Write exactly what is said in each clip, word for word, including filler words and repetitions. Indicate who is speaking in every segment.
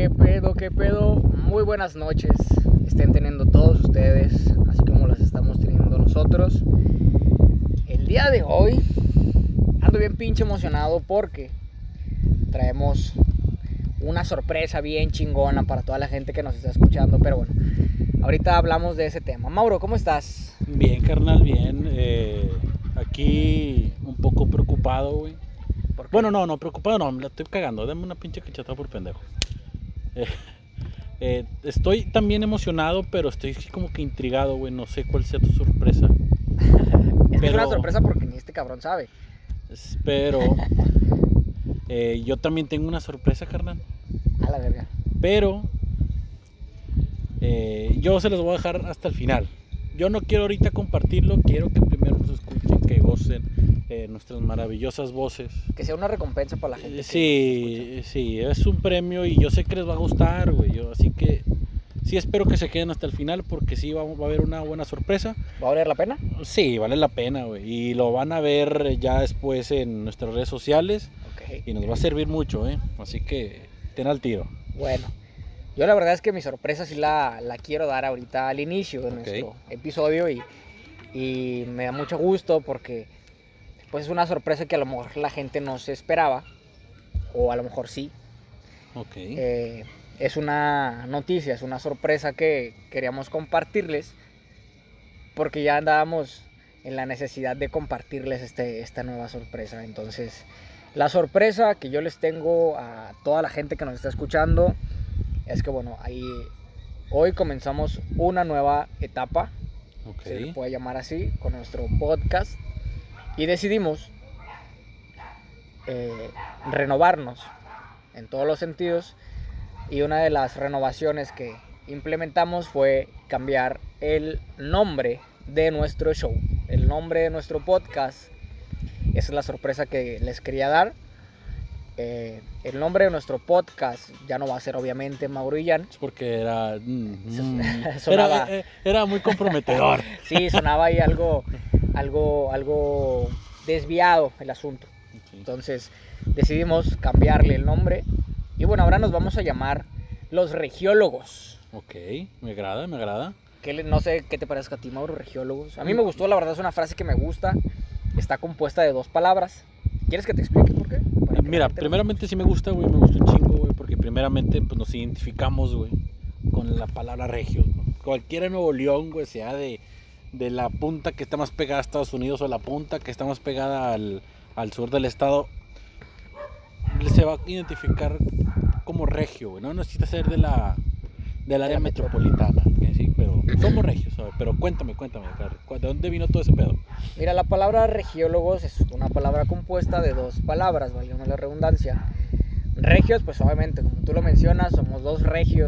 Speaker 1: ¿Qué pedo, qué pedo? Muy buenas noches estén teniendo todos ustedes, así como las estamos teniendo nosotros. El día de hoy ando bien pinche emocionado porque traemos una sorpresa bien chingona para toda la gente que nos está escuchando. Pero bueno, ahorita hablamos de ese tema. Mauro, ¿cómo estás?
Speaker 2: Bien, carnal, bien. Eh, aquí un poco preocupado, güey.
Speaker 1: ¿Por qué?
Speaker 2: Bueno, no, no, preocupado no, me la estoy cagando. Dame una pinche cachetada por pendejo. Eh, eh, estoy también emocionado, pero estoy así como que intrigado, güey. No sé cuál sea tu sorpresa.
Speaker 1: Es que
Speaker 2: Pero-
Speaker 1: es una sorpresa porque ni este cabrón sabe.
Speaker 2: Pero eh, yo también tengo una sorpresa, carnal.
Speaker 1: A la verga.
Speaker 2: Pero eh, yo se los voy a dejar hasta el final. Yo no quiero ahorita compartirlo, quiero que primero nos escuchen, que gocen eh, nuestras maravillosas voces.
Speaker 1: Que sea una recompensa para la gente.
Speaker 2: Eh,
Speaker 1: que
Speaker 2: Sí, sí, es un premio y yo sé que les va a gustar, güey. Yo, así que sí espero que se queden hasta el final porque sí va, va a haber una buena sorpresa.
Speaker 1: nos escucha. ¿Va a valer la pena?
Speaker 2: Sí, vale la pena, güey. Y lo van a ver ya después en nuestras redes sociales
Speaker 1: Ok.
Speaker 2: y nos va a servir mucho, ¿eh? Así que ten al tiro.
Speaker 1: Bueno, yo la verdad es que mi sorpresa sí la, la quiero dar ahorita al inicio de
Speaker 2: Ok.
Speaker 1: nuestro episodio y, y me da mucho gusto porque pues es una sorpresa que a lo mejor la gente no se esperaba, o a lo mejor sí.
Speaker 2: Ok.
Speaker 1: Eh, es una noticia, es una sorpresa que queríamos compartirles porque ya andábamos en la necesidad de compartirles este, esta nueva sorpresa. Entonces, la sorpresa que yo les tengo a toda la gente que nos está escuchando es que, bueno, ahí hoy comenzamos una nueva etapa,
Speaker 2: Ok.
Speaker 1: se le puede llamar así, con nuestro podcast y decidimos eh, renovarnos en todos los sentidos, y una de las renovaciones que implementamos fue cambiar el nombre de nuestro show, el nombre de nuestro podcast. Esa es la sorpresa que les quería dar. Eh, el nombre de nuestro podcast ya no va a ser obviamente Mauro y Jan.
Speaker 2: Es porque era. mm, mm,
Speaker 1: Sonaba-
Speaker 2: era, eh, era muy comprometedor.
Speaker 1: Sí, sonaba ahí algo, algo, algo desviado el asunto.
Speaker 2: Sí.
Speaker 1: Entonces decidimos cambiarle el nombre y bueno, ahora nos vamos a llamar Los Regiólogos.
Speaker 2: Ok, me agrada, me agrada.
Speaker 1: Que le- no sé qué te parezca a ti, Mauro, Regiólogos. A mí me gustó, la verdad es una frase que me gusta. Está compuesta de dos palabras. ¿Quieres que te explique por qué? Para que la
Speaker 2: Mira,
Speaker 1: gente lo-
Speaker 2: primeramente sí me gusta, güey, me gusta un chingo, güey, porque primeramente pues nos identificamos, güey, con la palabra regio, ¿no? Cualquiera de Nuevo León, güey, sea de, de la punta que está más pegada a Estados Unidos o la punta que está más pegada al, al sur del estado, se va a identificar como regio, güey, no necesita ser de la del área
Speaker 1: la
Speaker 2: metropolitana, que sí, pero somos regios, ¿sabes? Pero cuéntame, cuéntame, Carlos, ¿de dónde vino todo ese pedo?
Speaker 1: Mira, la palabra regiólogos es una palabra compuesta de dos palabras, valga la redundancia. Regios, pues obviamente, como tú lo mencionas, somos dos regios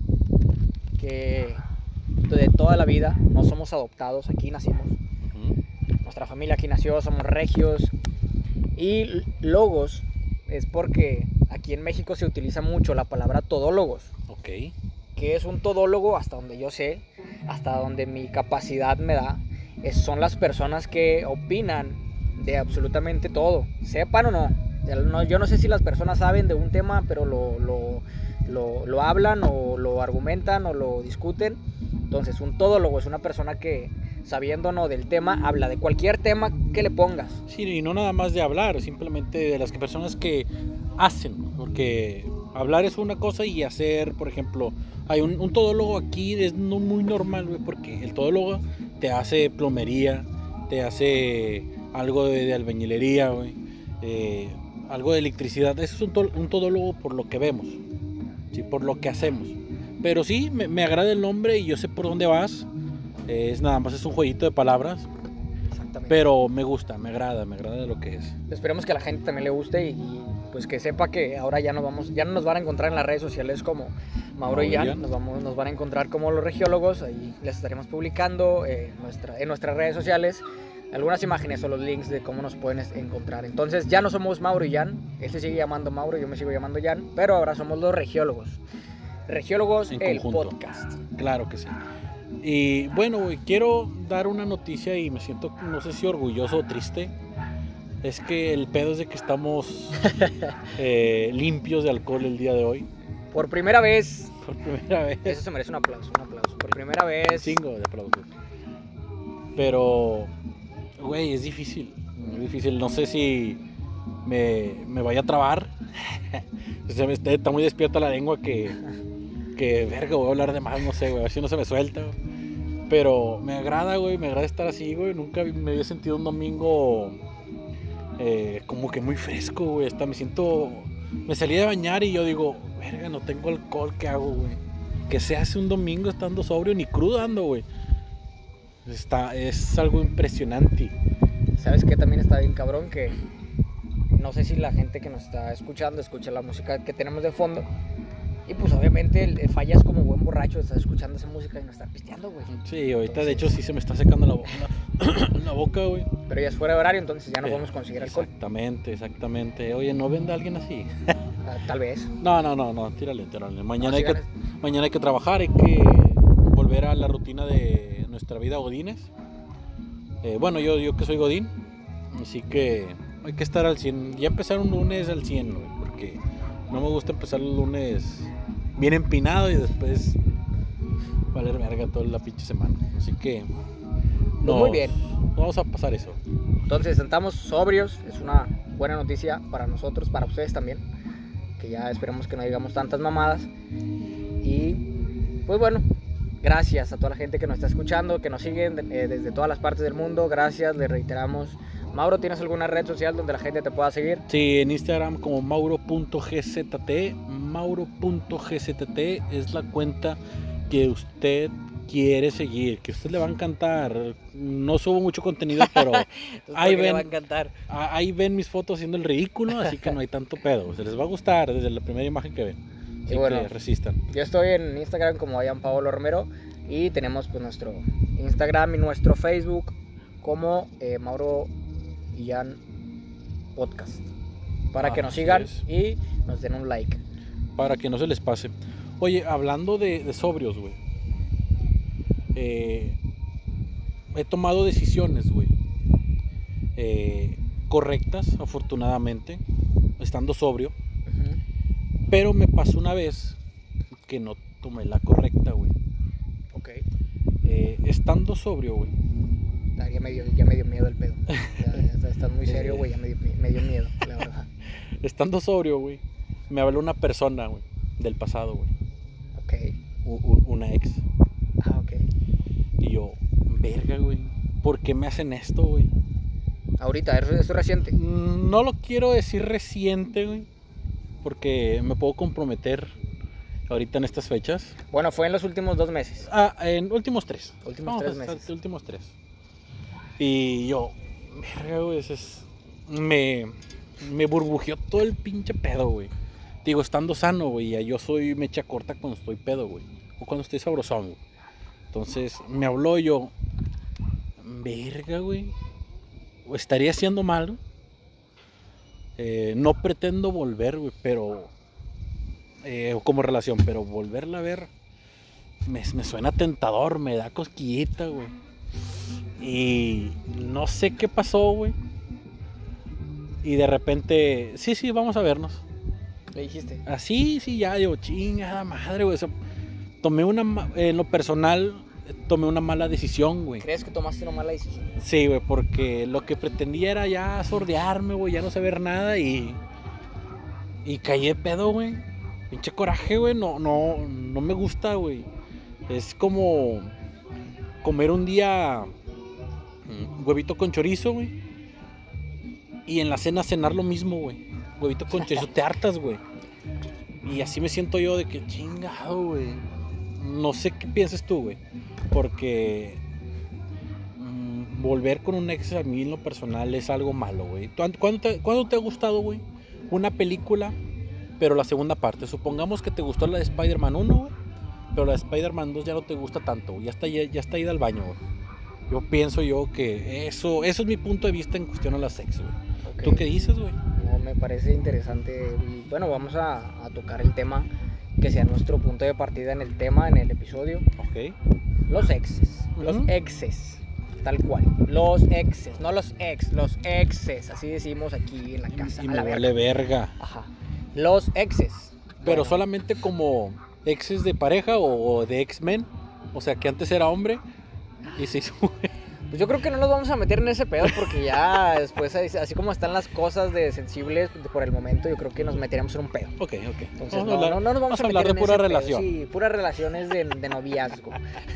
Speaker 1: que de toda la vida no somos adoptados, aquí nacimos.
Speaker 2: Ujú.
Speaker 1: Nuestra familia aquí nació, somos regios. Y logos es porque aquí en México se utiliza mucho la palabra todólogos,
Speaker 2: Ok,
Speaker 1: que es un todólogo, hasta donde yo sé, hasta donde mi capacidad me da, es, son las personas que opinan de absolutamente todo, sepan o no. Ya no- Yo no sé si las personas saben de un tema, pero lo, lo, lo, lo hablan o lo argumentan o lo discuten. Entonces, un todólogo es una persona que, sabiendo o no del tema, habla de cualquier tema que le pongas.
Speaker 2: sí, y no nada más de hablar, simplemente de las que personas que hacen, porque hablar es una cosa y hacer, por ejemplo, hay un, un todólogo aquí, es no muy normal, güey, porque el todólogo te hace plomería, te hace algo de, de albañilería, güey, eh, algo de electricidad, eso es un, to- un todólogo por lo que vemos, ¿sí? Por lo que hacemos, pero sí, me, me agrada el nombre y yo sé por dónde vas, eh, es nada más, es un jueguito de palabras,
Speaker 1: Exactamente.
Speaker 2: pero me gusta, me agrada, me agrada lo que es.
Speaker 1: Esperemos que a la gente también le guste y, y, pues que sepa que ahora ya no vamos, ya no nos van a encontrar en las redes sociales como Mauro y
Speaker 2: Mauro y
Speaker 1: Jan,
Speaker 2: Jan.
Speaker 1: nos, vamos, nos van a encontrar como Los Regiólogos. Ahí les estaremos publicando eh, nuestra, en nuestras redes sociales algunas imágenes o los links de cómo nos pueden encontrar. Entonces ya no somos Mauro y Jan, él se sigue llamando Mauro, yo me sigo llamando Jan, pero ahora somos Los Regiólogos. Regiólogos,
Speaker 2: En
Speaker 1: el
Speaker 2: conjunto.
Speaker 1: podcast.
Speaker 2: Claro que sí. Y bueno, güey, quiero dar una noticia y me siento, no sé si orgulloso o triste. Es que el pedo es de que estamos eh, limpios de alcohol el día de hoy.
Speaker 1: Por primera vez.
Speaker 2: Por primera vez.
Speaker 1: Eso se merece un aplauso, un aplauso. Por primera vez.
Speaker 2: Un chingo de aplausos. Pero, güey, es difícil. Es difícil. No sé si me, me vaya a trabar. Se me está, está muy despierta la lengua que, que, verga, voy a hablar de más, no sé, güey. A ver si no se me suelta, güey. Pero me agrada, güey, me agrada estar así, güey. Nunca me había sentido un domingo eh, como que muy fresco, güey. Hasta me siento... Me salí de bañar y yo digo, verga, no tengo alcohol, ¿qué hago, güey? ¿Qué se hace un domingo estando sobrio? Ni crudo ando, güey. Está, es algo impresionante.
Speaker 1: ¿Sabes qué? También está bien cabrón que... No sé si la gente que nos está escuchando escucha la música que tenemos de fondo. Y pues obviamente fallas como buen borracho, estás escuchando esa música y no estás pisteando, güey.
Speaker 2: Sí, ahorita entonces, de hecho sí se me está secando la boca, la boca, güey.
Speaker 1: Pero ya es fuera de horario, entonces ya no podemos conseguir alcohol.
Speaker 2: Exactamente, exactamente. Oye, ¿no vende alguien así?
Speaker 1: uh, tal vez.
Speaker 2: No, no, no, no, tírale, tírale. Mañana,
Speaker 1: no,
Speaker 2: hay
Speaker 1: si
Speaker 2: que, mañana hay que trabajar, hay que volver a la rutina de nuestra vida godines. Eh, bueno, yo, yo que soy godín, así que hay que estar al cien. Ya empezar un lunes al cien, güey, porque no me gusta empezar el lunes bien empinado y después valer verga toda la pinche semana. Así que
Speaker 1: no, muy bien.
Speaker 2: Vamos a pasar eso.
Speaker 1: Entonces estamos sobrios, es una buena noticia para nosotros, para ustedes también, que ya esperemos que no digamos tantas mamadas. Y pues bueno, gracias a toda la gente que nos está escuchando, que nos siguen eh, desde todas las partes del mundo. Gracias, le reiteramos. Mauro, ¿tienes alguna red social donde la gente te pueda seguir?
Speaker 2: Sí, en Instagram como mauro punto g z t. mauro punto g z t es la cuenta que usted quiere seguir, que a usted le va a encantar. No subo mucho contenido, pero ahí ven,
Speaker 1: va a encantar.
Speaker 2: ahí ven mis fotos haciendo el ridículo, así que no hay tanto pedo. Se les va a gustar desde la primera imagen que ven. Así y bueno, que resistan.
Speaker 1: Yo estoy en Instagram como Ian Paolo Romero y tenemos pues nuestro Instagram y nuestro Facebook como eh, Mauro Ian Podcast, para ah, que nos sigan es. y nos den un like,
Speaker 2: para que no se les pase. Oye, hablando de, de sobrios, güey, eh, he tomado decisiones, güey, eh, correctas, afortunadamente, estando sobrio. Uh-huh. Pero me pasó una vez que no tomé la correcta, güey.
Speaker 1: Ok.
Speaker 2: Eh, estando sobrio, güey.
Speaker 1: Ya me dio, ya me dio miedo el pedo. Ya, ya estás muy serio, güey. Ya me dio, me dio miedo, la verdad.
Speaker 2: Estando sobrio, güey, me habló una persona, güey, del pasado, güey.
Speaker 1: Ok.
Speaker 2: U- una ex.
Speaker 1: Ah, ok.
Speaker 2: Y yo, verga, güey, ¿por qué me hacen esto, güey?
Speaker 1: Ahorita, ¿eso es reciente?
Speaker 2: No lo quiero decir reciente, güey, porque me puedo comprometer ahorita en estas fechas.
Speaker 1: Bueno, fue en los últimos dos meses.
Speaker 2: Ah, en últimos tres.
Speaker 1: Últimos tres meses.
Speaker 2: Últimos tres. Y yo, verga, güey, es, me, me burbujeó todo el pinche pedo, güey. Digo, estando sano, güey, yo soy mecha corta cuando estoy pedo, güey. O cuando estoy sabrosón, güey. Entonces, me habló yo, verga, güey, estaría haciendo mal. Eh, no pretendo volver, güey, pero, eh, como relación, pero volverla a ver, me, me suena tentador, me da cosquillita, güey. Y no sé qué pasó, güey. Y de repente, sí, sí, vamos a vernos.
Speaker 1: ¿Le dijiste?
Speaker 2: Así, sí, ya, digo, chingada madre, güey. O sea, tomé una, eh, en lo personal, tomé una mala decisión, güey.
Speaker 1: ¿Crees que tomaste una mala decisión?
Speaker 2: Sí, güey, porque lo que pretendía era ya sordearme, güey, ya no saber nada y... Y caí de pedo, güey. Pinche coraje, güey, no, no, no me gusta, güey. Es como comer un día huevito con chorizo, güey, y en la cena cenar lo mismo, güey. Huevito con chorizo, te hartas, güey. Y así me siento yo de que chingado, güey. No sé qué piensas tú, güey, porque mmm, volver con un ex a mí en lo personal es algo malo, güey. ¿Cuándo te, ¿Cuándo te ha gustado, güey, una película, pero la segunda parte? Supongamos que te gustó la de Spider-Man uno, güey, pero la de Spider-Man dos ya no te gusta tanto, güey. Ya está, ya, ya está ida al baño, güey. Yo pienso yo que eso, eso es mi punto de vista en cuestión a la sex, güey. Okay. ¿Tú qué dices, güey?
Speaker 1: No, me parece interesante. Y bueno, vamos a, a tocar el tema que sea nuestro punto de partida en el tema, en el episodio.
Speaker 2: Ok.
Speaker 1: Los exes. Uh-huh. Los exes. Tal cual. Los exes. No los ex, los exes. Así decimos aquí en la casa.
Speaker 2: Y, y me vale verga.
Speaker 1: Ajá. Los exes.
Speaker 2: pero
Speaker 1: Bueno.
Speaker 2: solamente como exes de pareja o, o de X-Men. O sea, que antes era hombre y se hizo...
Speaker 1: Pues yo creo que no nos vamos a meter en ese pedo porque ya después, así como están las cosas de sensibles por el momento, yo creo que nos meteríamos en un pedo.
Speaker 2: Ok, ok.
Speaker 1: Entonces,
Speaker 2: Vamos
Speaker 1: no,
Speaker 2: a hablar,
Speaker 1: no, no nos vamos,
Speaker 2: vamos
Speaker 1: a
Speaker 2: a hablar
Speaker 1: meter
Speaker 2: de
Speaker 1: en
Speaker 2: pura
Speaker 1: ese pedo.
Speaker 2: relación.
Speaker 1: Sí, puras relaciones de, de noviazgo.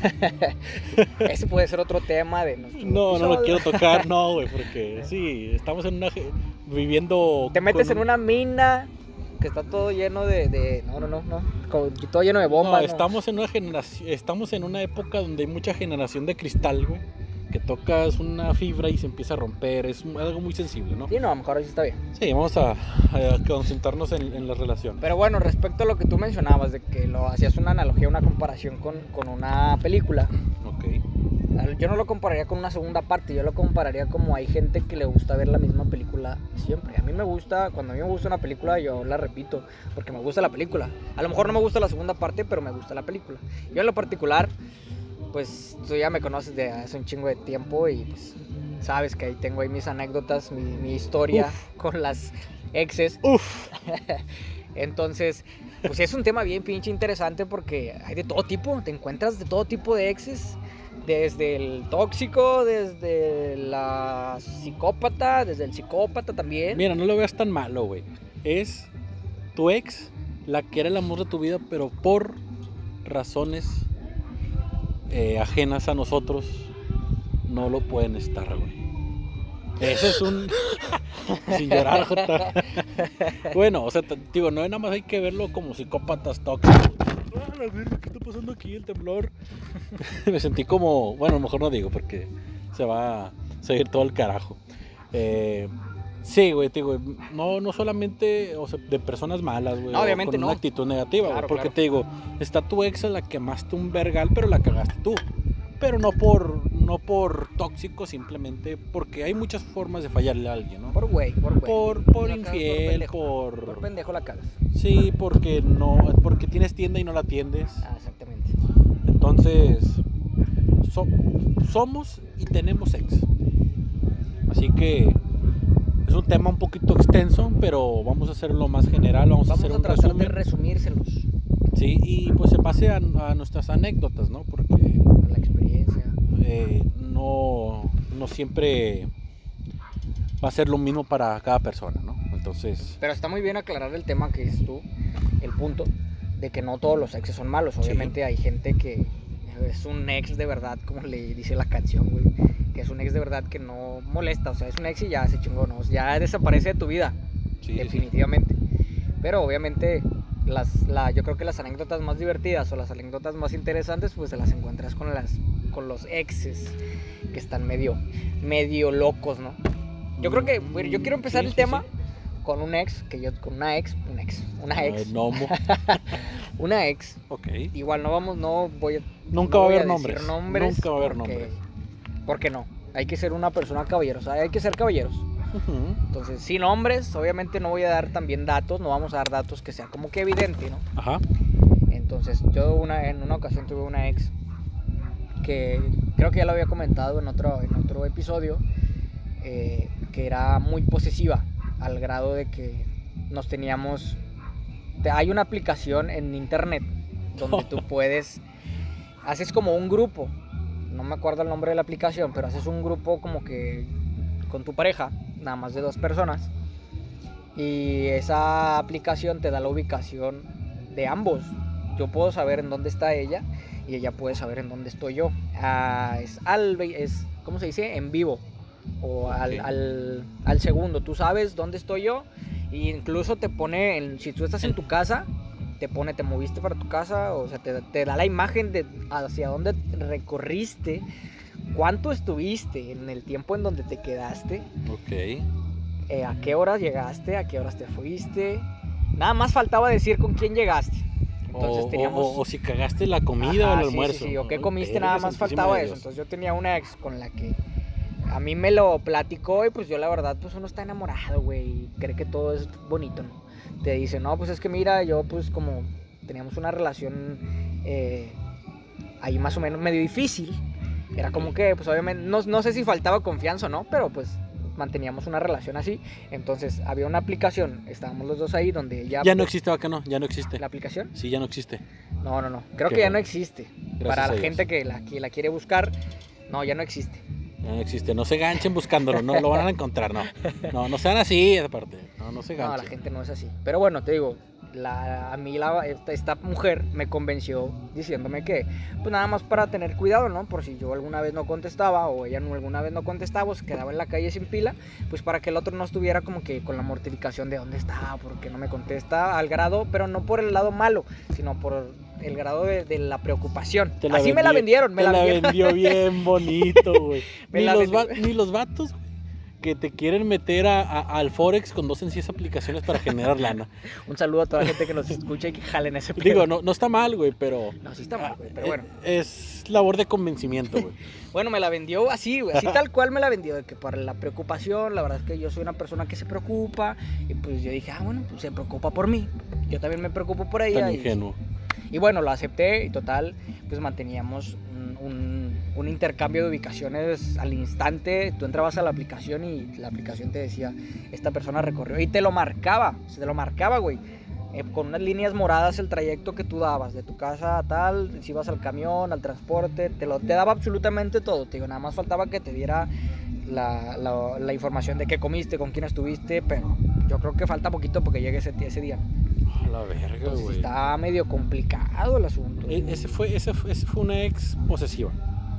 Speaker 1: Ese puede ser otro tema de nuestro
Speaker 2: No, no lo
Speaker 1: episodio.
Speaker 2: quiero tocar, no, güey, porque sí, estamos en una... ge- viviendo...
Speaker 1: Te metes
Speaker 2: con
Speaker 1: en
Speaker 2: un-
Speaker 1: una mina que está todo lleno de... de no, no, no, no. como- todo lleno de
Speaker 2: No,
Speaker 1: bombas. No,
Speaker 2: estamos en una generación, estamos en una época donde hay mucha generación de cristal, güey, que tocas una fibra y se empieza a romper, es un- algo muy sensible, ¿no?
Speaker 1: Sí, no, a lo mejor ahí sí está bien.
Speaker 2: Sí, vamos a, a concentrarnos en, en las relaciones.
Speaker 1: Pero bueno, respecto a lo que tú mencionabas, de que lo hacías una analogía, una comparación con, con una película,
Speaker 2: Ok.
Speaker 1: yo no lo compararía con una segunda parte, yo lo compararía como hay gente que le gusta ver la misma película siempre. A mí me gusta, cuando a mí me gusta una película, yo la repito, porque me gusta la película. A lo mejor no me gusta la segunda parte, pero me gusta la película. Yo en lo particular, pues tú ya me conoces de hace un chingo de tiempo y pues sabes que ahí tengo ahí mis anécdotas, mi, mi historia
Speaker 2: Uf.
Speaker 1: con las exes.
Speaker 2: Uf.
Speaker 1: Entonces, pues es un tema bien pinche interesante porque hay de todo tipo, te encuentras de todo tipo de exes, desde el tóxico, desde la psicópata, desde el psicópata también.
Speaker 2: Mira, no lo veas tan malo, güey. Es tu ex, la que era el amor de tu vida, pero por razones eh, ajenas a nosotros, no lo pueden estar, güey. Ese es un... Sin llorar, Jota. Bueno, o sea, te digo, no nada más hay que verlo como psicópatas tóxicos. Ah, la verga, ¿qué está pasando aquí? El temblor. Me sentí como... Bueno, a lo mejor no digo porque se va a seguir todo el carajo. Eh... Sí, güey, te digo, no, no solamente o sea, de personas malas, güey,
Speaker 1: No, obviamente
Speaker 2: con
Speaker 1: no.
Speaker 2: una actitud negativa,
Speaker 1: Claro,
Speaker 2: güey, porque
Speaker 1: claro.
Speaker 2: te digo, está tu ex a la quemaste un vergal, pero la cagaste tú. Pero no por, no por tóxico, simplemente porque hay muchas formas de fallarle a alguien, ¿no?
Speaker 1: Por güey, por güey.
Speaker 2: Por, por
Speaker 1: La cagas por
Speaker 2: infiel,
Speaker 1: pendejo.
Speaker 2: por...
Speaker 1: Por pendejo la cagas.
Speaker 2: Sí, porque no, porque tienes tienda y no la atiendes.
Speaker 1: Ah, exactamente.
Speaker 2: Entonces, so- somos y tenemos ex. Así que es un tema un poquito extenso, pero vamos a hacerlo más general, vamos,
Speaker 1: Vamos
Speaker 2: a hacer
Speaker 1: a
Speaker 2: un
Speaker 1: tratar
Speaker 2: resumen.
Speaker 1: de resumírselos.
Speaker 2: Sí, y pues en base a, a nuestras anécdotas, ¿no? Porque
Speaker 1: La experiencia.
Speaker 2: eh, no, no siempre va a ser lo mismo para cada persona, ¿no? Entonces,
Speaker 1: Pero está muy bien aclarar el tema que dices tú, el punto de que no todos los exes son malos. Obviamente hay gente que es un ex de verdad, como le dice la canción, güey. Que es un ex de verdad que no molesta, o sea, es un ex y ya se chingó, ¿no? Ya desaparece de tu vida,
Speaker 2: sí,
Speaker 1: definitivamente. Pero obviamente las, la, yo creo que las anécdotas más divertidas o las anécdotas más interesantes pues se las encuentras con, las, con los exes que están medio, medio locos, ¿no? Yo creo que, bueno, yo quiero empezar
Speaker 2: Sí,
Speaker 1: el
Speaker 2: sí,
Speaker 1: tema
Speaker 2: sí.
Speaker 1: con un ex, que yo, con una ex, una ex, una ex,
Speaker 2: Ah, no, mo-
Speaker 1: una ex.
Speaker 2: ok.
Speaker 1: Igual no vamos, no voy a...
Speaker 2: Nunca
Speaker 1: no
Speaker 2: va a
Speaker 1: voy
Speaker 2: haber
Speaker 1: decir
Speaker 2: nombres.
Speaker 1: nombres
Speaker 2: Nunca va a haber
Speaker 1: porque-
Speaker 2: nombres.
Speaker 1: ¿Por qué no? Hay que ser una persona caballerosa, hay que ser caballeros.
Speaker 2: Ujú.
Speaker 1: Entonces, sin nombres, obviamente no voy a dar también datos, no vamos a dar datos que sea como que evidente, ¿no?
Speaker 2: Ajá.
Speaker 1: Entonces, yo una, en una ocasión tuve una ex que creo que ya lo había comentado en otro, en otro episodio, eh, que era muy posesiva, al grado de que nos teníamos... te- Hay una aplicación en internet donde tú puedes... Haces como un grupo, no me acuerdo el nombre de la aplicación, pero haces un grupo como que con tu pareja, nada más de dos personas. Y esa aplicación te da la ubicación de ambos. Yo puedo saber en dónde está ella y ella puede saber en dónde estoy yo. Ah, es, al, es, ¿cómo se dice? En vivo. O al,
Speaker 2: Ok.
Speaker 1: al, al segundo. Tú sabes dónde estoy yo. E incluso te pone, en, si tú estás en tu casa, te pone, te moviste para tu casa. O sea, te, te da la imagen de hacia dónde recorriste. Cuánto estuviste en el tiempo en donde te quedaste.
Speaker 2: Ok.
Speaker 1: Eh, a qué horas llegaste, a qué horas te fuiste. Nada más faltaba decir con quién llegaste. Entonces
Speaker 2: o,
Speaker 1: teníamos...
Speaker 2: o, o si cagaste la comida
Speaker 1: Ajá,
Speaker 2: o el
Speaker 1: sí,
Speaker 2: almuerzo.
Speaker 1: sí, sí, o qué
Speaker 2: Ay,
Speaker 1: comiste,
Speaker 2: verga,
Speaker 1: nada más
Speaker 2: santísimo
Speaker 1: faltaba
Speaker 2: de
Speaker 1: eso.
Speaker 2: Dios.
Speaker 1: Entonces yo tenía una ex con la que a mí me lo platicó y pues yo la verdad, pues uno está enamorado, güey, y cree que todo es bonito, ¿no? Te dice, no, pues es que mira, yo pues como teníamos una relación eh, ahí más o menos medio difícil, era como que, pues obviamente, no, no sé si faltaba confianza o no, pero pues manteníamos una relación así. Entonces había una aplicación, estábamos los dos ahí donde ella...
Speaker 2: Ya no existe, Bacano, ya no existe.
Speaker 1: ¿La aplicación?
Speaker 2: Sí, ya no existe.
Speaker 1: No, no, no, creo
Speaker 2: Qué
Speaker 1: que ya
Speaker 2: bueno.
Speaker 1: no existe.
Speaker 2: Gracias
Speaker 1: Para
Speaker 2: a
Speaker 1: la
Speaker 2: Dios.
Speaker 1: gente que la, que la quiere buscar, no, ya no existe.
Speaker 2: Ya no existe, no se ganchen buscándolo, no lo van a encontrar, no. No, no sean así, aparte. No, no se
Speaker 1: No, la
Speaker 2: ganchen.
Speaker 1: gente no es así. Pero bueno, te digo, la, a mí la, esta, esta mujer me convenció diciéndome que, pues nada más para tener cuidado, ¿no? Por si yo alguna vez no contestaba o ella no, alguna vez no contestaba o se quedaba en la calle sin pila, pues para que el otro no estuviera como que con la mortificación de dónde está, porque no me contesta, al grado, pero no por el lado malo, sino por el grado de, de la preocupación.
Speaker 2: Te la
Speaker 1: Así me la
Speaker 2: vendió-
Speaker 1: vendieron, me
Speaker 2: te
Speaker 1: la,
Speaker 2: la
Speaker 1: vendieron.
Speaker 2: vendió bien bonito, güey.
Speaker 1: Me
Speaker 2: Ni,
Speaker 1: la
Speaker 2: los
Speaker 1: vendió.
Speaker 2: va- ni los vatos que te quieren meter a, a- al Forex con dos sencillas aplicaciones para generar lana.
Speaker 1: Un saludo a toda la gente que nos escucha y que jalen ese pedo.
Speaker 2: Digo, no, no está mal, güey, pero...
Speaker 1: No, sí está mal, güey, pero
Speaker 2: eh,
Speaker 1: bueno.
Speaker 2: Es labor de convencimiento, güey.
Speaker 1: Bueno, me la vendió así, güey, así tal cual me la vendió, de que por la preocupación, la verdad es que yo soy una persona que se preocupa, y pues yo dije, ah, bueno, pues se preocupa por mí, yo también me preocupo por ella.
Speaker 2: Tan
Speaker 1: y,
Speaker 2: ingenuo.
Speaker 1: y bueno, lo acepté y total, pues manteníamos un, un- un intercambio de ubicaciones al instante. Tú entrabas a la aplicación y la aplicación te decía, esta persona recorrió, y te lo marcaba, se te lo marcaba, güey. Eh, con unas líneas moradas el trayecto que tú dabas, de tu casa a tal, si ibas al camión, al transporte, te, lo, te daba absolutamente todo, te digo, nada más faltaba que te diera la, la, la información de qué comiste, con quién estuviste, pero yo creo que falta poquito porque llegue ese, ese día.
Speaker 2: A la verga,
Speaker 1: Entonces
Speaker 2: güey.
Speaker 1: está medio complicado el asunto.
Speaker 2: E- Ese fue, ese fue, ese fue una ex posesiva.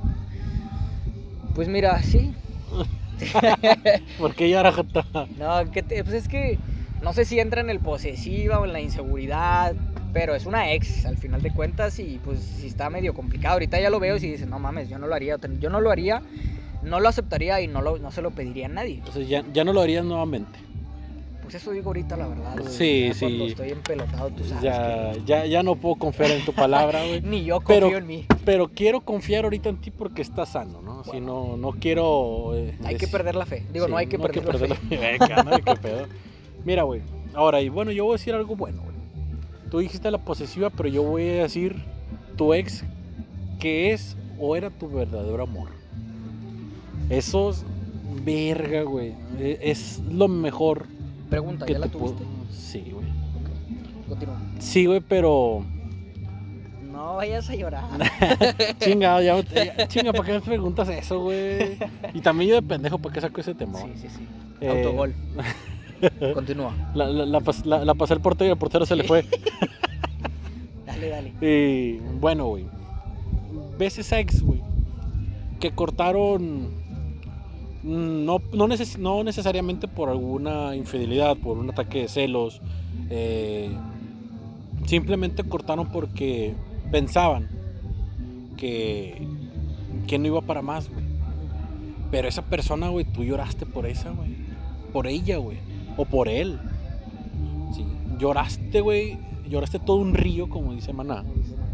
Speaker 1: Pues mira, sí.
Speaker 2: ¿Por qué llora, Jota?
Speaker 1: No, que te- pues es que no sé si entra en el posesiva o en la inseguridad, pero es una ex al final de cuentas y pues sí está medio complicado. Ahorita ya lo veo y si dices, no mames, yo no lo haría, yo no lo haría, no lo aceptaría y no, lo, no se lo pediría a nadie.
Speaker 2: Entonces ya, ya no lo harías nuevamente.
Speaker 1: Pues eso digo ahorita, la verdad. güey.
Speaker 2: Sí,
Speaker 1: Ya
Speaker 2: sí.
Speaker 1: Cuando estoy empelotado, tú sabes
Speaker 2: Ya, ya, ya no puedo confiar en tu palabra, güey.
Speaker 1: que ni yo confío
Speaker 2: Pero-
Speaker 1: en mí.
Speaker 2: Pero quiero confiar ahorita en ti porque estás sano, ¿no? Si no, no quiero... eh,
Speaker 1: Hay que
Speaker 2: dec-
Speaker 1: perder la fe. Digo,
Speaker 2: sí,
Speaker 1: no hay que perder la fe.
Speaker 2: la fe. Venga, no hay que pedo. Mira, güey. Ahora, y bueno, yo voy a decir algo bueno, güey. Tú dijiste la posesiva, pero yo voy a decir tu ex que es o era tu verdadero amor. Eso es verga, güey. E- Es lo mejor
Speaker 1: Pregunta,
Speaker 2: que
Speaker 1: ¿ya la
Speaker 2: te puedo...
Speaker 1: tuviste?
Speaker 2: Sí, güey.
Speaker 1: Ok, continúa.
Speaker 2: Sí, güey, pero...
Speaker 1: No vayas a llorar.
Speaker 2: Chinga, ya, ya- chinga, ¿para qué me preguntas eso, güey? Y también yo de pendejo, ¿para qué saco ese tema?
Speaker 1: Sí, sí, sí.
Speaker 2: Eh,
Speaker 1: Autogol. Continúa.
Speaker 2: La, la, la, pas- la- la pasé al portero y el portero se le fue.
Speaker 1: Dale, dale.
Speaker 2: Y bueno, güey. ¿Ves esa ex, güey? Que cortaron. mm, No, no, neces- no necesariamente por alguna infidelidad, por un ataque de celos. eh, simplemente cortaron porque pensaban que, que no iba para más, güey. Pero esa persona, güey, tú lloraste por esa, güey. Por ella, güey. O por él. Sí. Lloraste, güey. Lloraste todo un río, como dice Maná.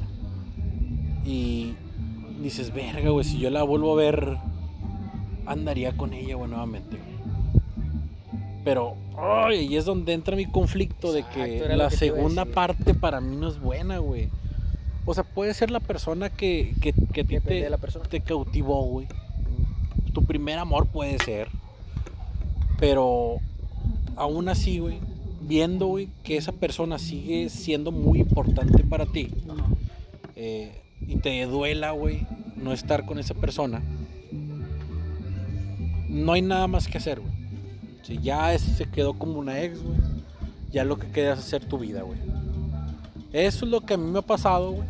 Speaker 2: Y dices, verga, güey, si yo la vuelvo a ver, andaría con ella, güey, nuevamente, güey. Pero, ay, ahí es donde entra mi conflicto de
Speaker 1: Exacto,
Speaker 2: que
Speaker 1: era lo
Speaker 2: la
Speaker 1: que te iba a
Speaker 2: segunda
Speaker 1: decir.
Speaker 2: parte para mí no es buena, güey. O sea, puede ser la persona que, que, que a ti
Speaker 1: Depende
Speaker 2: te,
Speaker 1: de la persona.
Speaker 2: te cautivó, güey. Tu primer amor puede ser. Pero aún así, güey, viendo, güey, que esa persona sigue siendo muy importante para ti,
Speaker 1: Ajá.
Speaker 2: eh, y te duela, güey, no estar con esa persona, no hay nada más que hacer, güey. Si ya es- se quedó como una ex, güey, ya lo que queda es hacer tu vida, güey. Eso es lo que a mí me ha pasado, güey.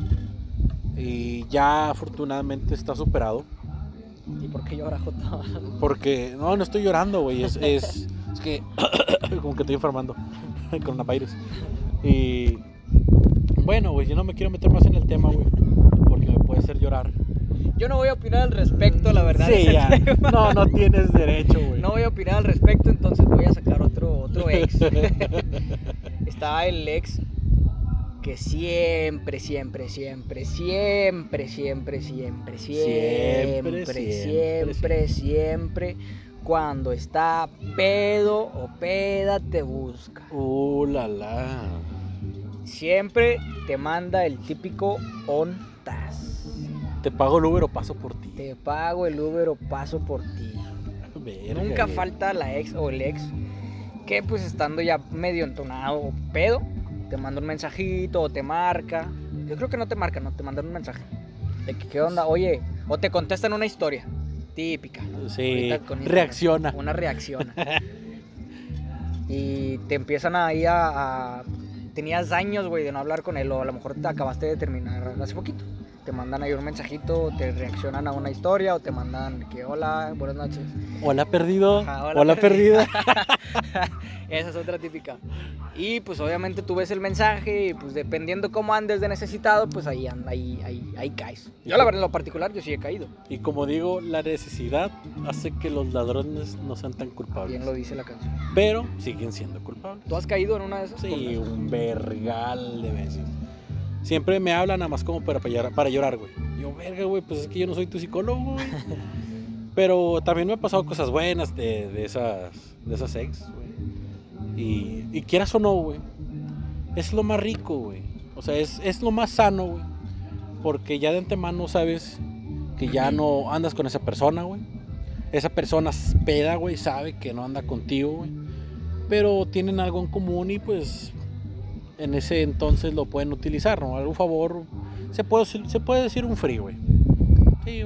Speaker 2: Y ya afortunadamente está superado.
Speaker 1: ¿Y por qué llora, Jota?
Speaker 2: Porque, no, no estoy llorando, güey. Es, es, es que, como que estoy enfermando. Coronavirus. Y, bueno, güey, yo no me quiero meter más en el tema, güey. Porque me puede hacer llorar.
Speaker 1: Yo no voy a opinar al respecto, la verdad. de
Speaker 2: Sí,
Speaker 1: ese
Speaker 2: ya.
Speaker 1: tema.
Speaker 2: No, no tienes derecho, güey.
Speaker 1: No voy a opinar al respecto, entonces voy a sacar otro, otro ex. Está el ex que siempre, siempre, siempre, siempre, siempre, siempre, siempre,
Speaker 2: Siempre,
Speaker 1: siempre,
Speaker 2: siempre,
Speaker 1: siempre, siempre, cuando está pedo o peda te busca.
Speaker 2: Uh, la, la.
Speaker 1: Siempre te manda el típico ontas.
Speaker 2: Te pago el Uber o paso por ti.
Speaker 1: Te pago el Uber o paso por ti.
Speaker 2: Verga,
Speaker 1: Nunca
Speaker 2: güey.
Speaker 1: falta la ex o el ex que pues estando ya medio entonado o pedo, te manda un mensajito o te marca. Yo creo que no te marca, no te mandan un mensaje. De que, ¿qué onda? Oye, o te contestan una historia típica.
Speaker 2: Sí,
Speaker 1: Ahorita con Instagram,
Speaker 2: reacciona.
Speaker 1: Una reacción. Y te empiezan ahí a, a... Tenías años, güey, de no hablar con él, o a lo mejor te acabaste de terminar hace poquito. Te mandan ahí un mensajito, te reaccionan a una historia, o te mandan que hola, buenas noches.
Speaker 2: Hola, perdido.
Speaker 1: Ajá,
Speaker 2: hola,
Speaker 1: hola,
Speaker 2: perdida.
Speaker 1: Esa es otra típica. Y pues obviamente tú ves el mensaje y pues dependiendo cómo andes de necesitado, pues ahí, anda, ahí, ahí, ahí caes. Yo la verdad en lo particular, yo sí he caído.
Speaker 2: Y como digo, la necesidad hace que los ladrones no sean tan culpables.
Speaker 1: Bien lo dice la canción.
Speaker 2: Pero siguen siendo culpables.
Speaker 1: ¿Tú has caído en una de esas?
Speaker 2: Sí, un vergal de veces. Siempre me hablan nada más como para, para llorar, para llorar, güey. Yo, verga, güey, pues es que yo no soy tu psicólogo, güey. Pero también me ha pasado cosas buenas de, de esas de esas ex, güey. Y, y quieras o no, güey, es lo más rico, güey. O sea, es, es lo más sano, güey. Porque ya de antemano sabes que ya no andas con esa persona, güey. Esa persona es peda, güey, sabe que no anda contigo, güey. Pero tienen algo en común y pues en ese entonces lo pueden utilizar, ¿no? Algún favor, se puede, se puede decir un free, güey. Sí,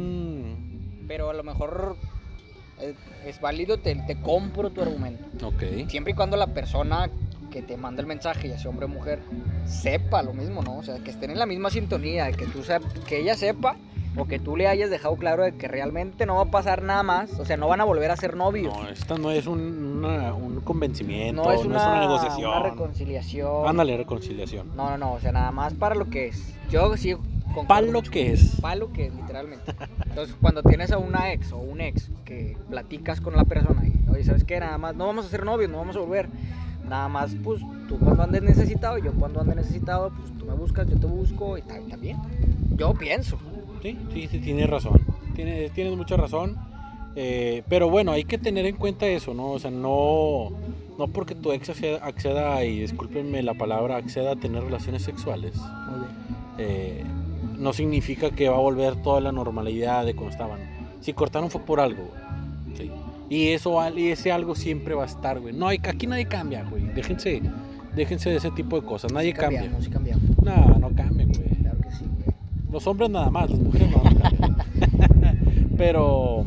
Speaker 2: un...
Speaker 1: Pero a lo mejor es, es válido, te, te compro tu argumento.
Speaker 2: Ok.
Speaker 1: Siempre y cuando la persona que te manda el mensaje, ya sea hombre o mujer, sepa lo mismo, ¿no? O sea, que estén en la misma sintonía, que, tú sep- que ella sepa o que tú le hayas dejado claro de que realmente no va a pasar nada más, o sea, no van a volver a ser novios.
Speaker 2: No, esta no es un, una- un convencimiento,
Speaker 1: No es una,
Speaker 2: negociación.
Speaker 1: una reconciliación.
Speaker 2: Ándale, reconciliación.
Speaker 1: No, no, no, o sea, nada más para lo que es. Yo sí concuerdo
Speaker 2: Para lo
Speaker 1: mucho.
Speaker 2: que es.
Speaker 1: Para lo que es, literalmente. Entonces, cuando tienes a una ex o un ex que platicas con la persona y, oye, ¿sabes qué? Nada más, no vamos a ser novios, no vamos a volver. Nada más, pues, tú cuando andes necesitado, yo cuando ande necesitado, pues, tú me buscas, yo te busco y tal, también. Yo pienso.
Speaker 2: Sí, sí, sí, tienes razón. Tienes, tienes mucha razón. Eh, pero bueno, hay que tener en cuenta eso, ¿no? O sea, no, no porque tu ex acceda, acceda, y discúlpenme la palabra, acceda a tener relaciones sexuales,
Speaker 1: Muy bien.
Speaker 2: eh, no significa que va a volver toda la normalidad de como estaban. Si cortaron fue por algo, güey. Sí. Y eso, y ese algo siempre va a estar, güey. No hay, aquí nadie cambia, güey. Déjense, déjense de ese tipo de cosas. Nadie
Speaker 1: Sí cambiamos,
Speaker 2: cambia.
Speaker 1: sí cambiamos.
Speaker 2: No, no cambian, güey.
Speaker 1: Claro que sí, güey.
Speaker 2: Los hombres nada más, las mujeres no, no cambian. Pero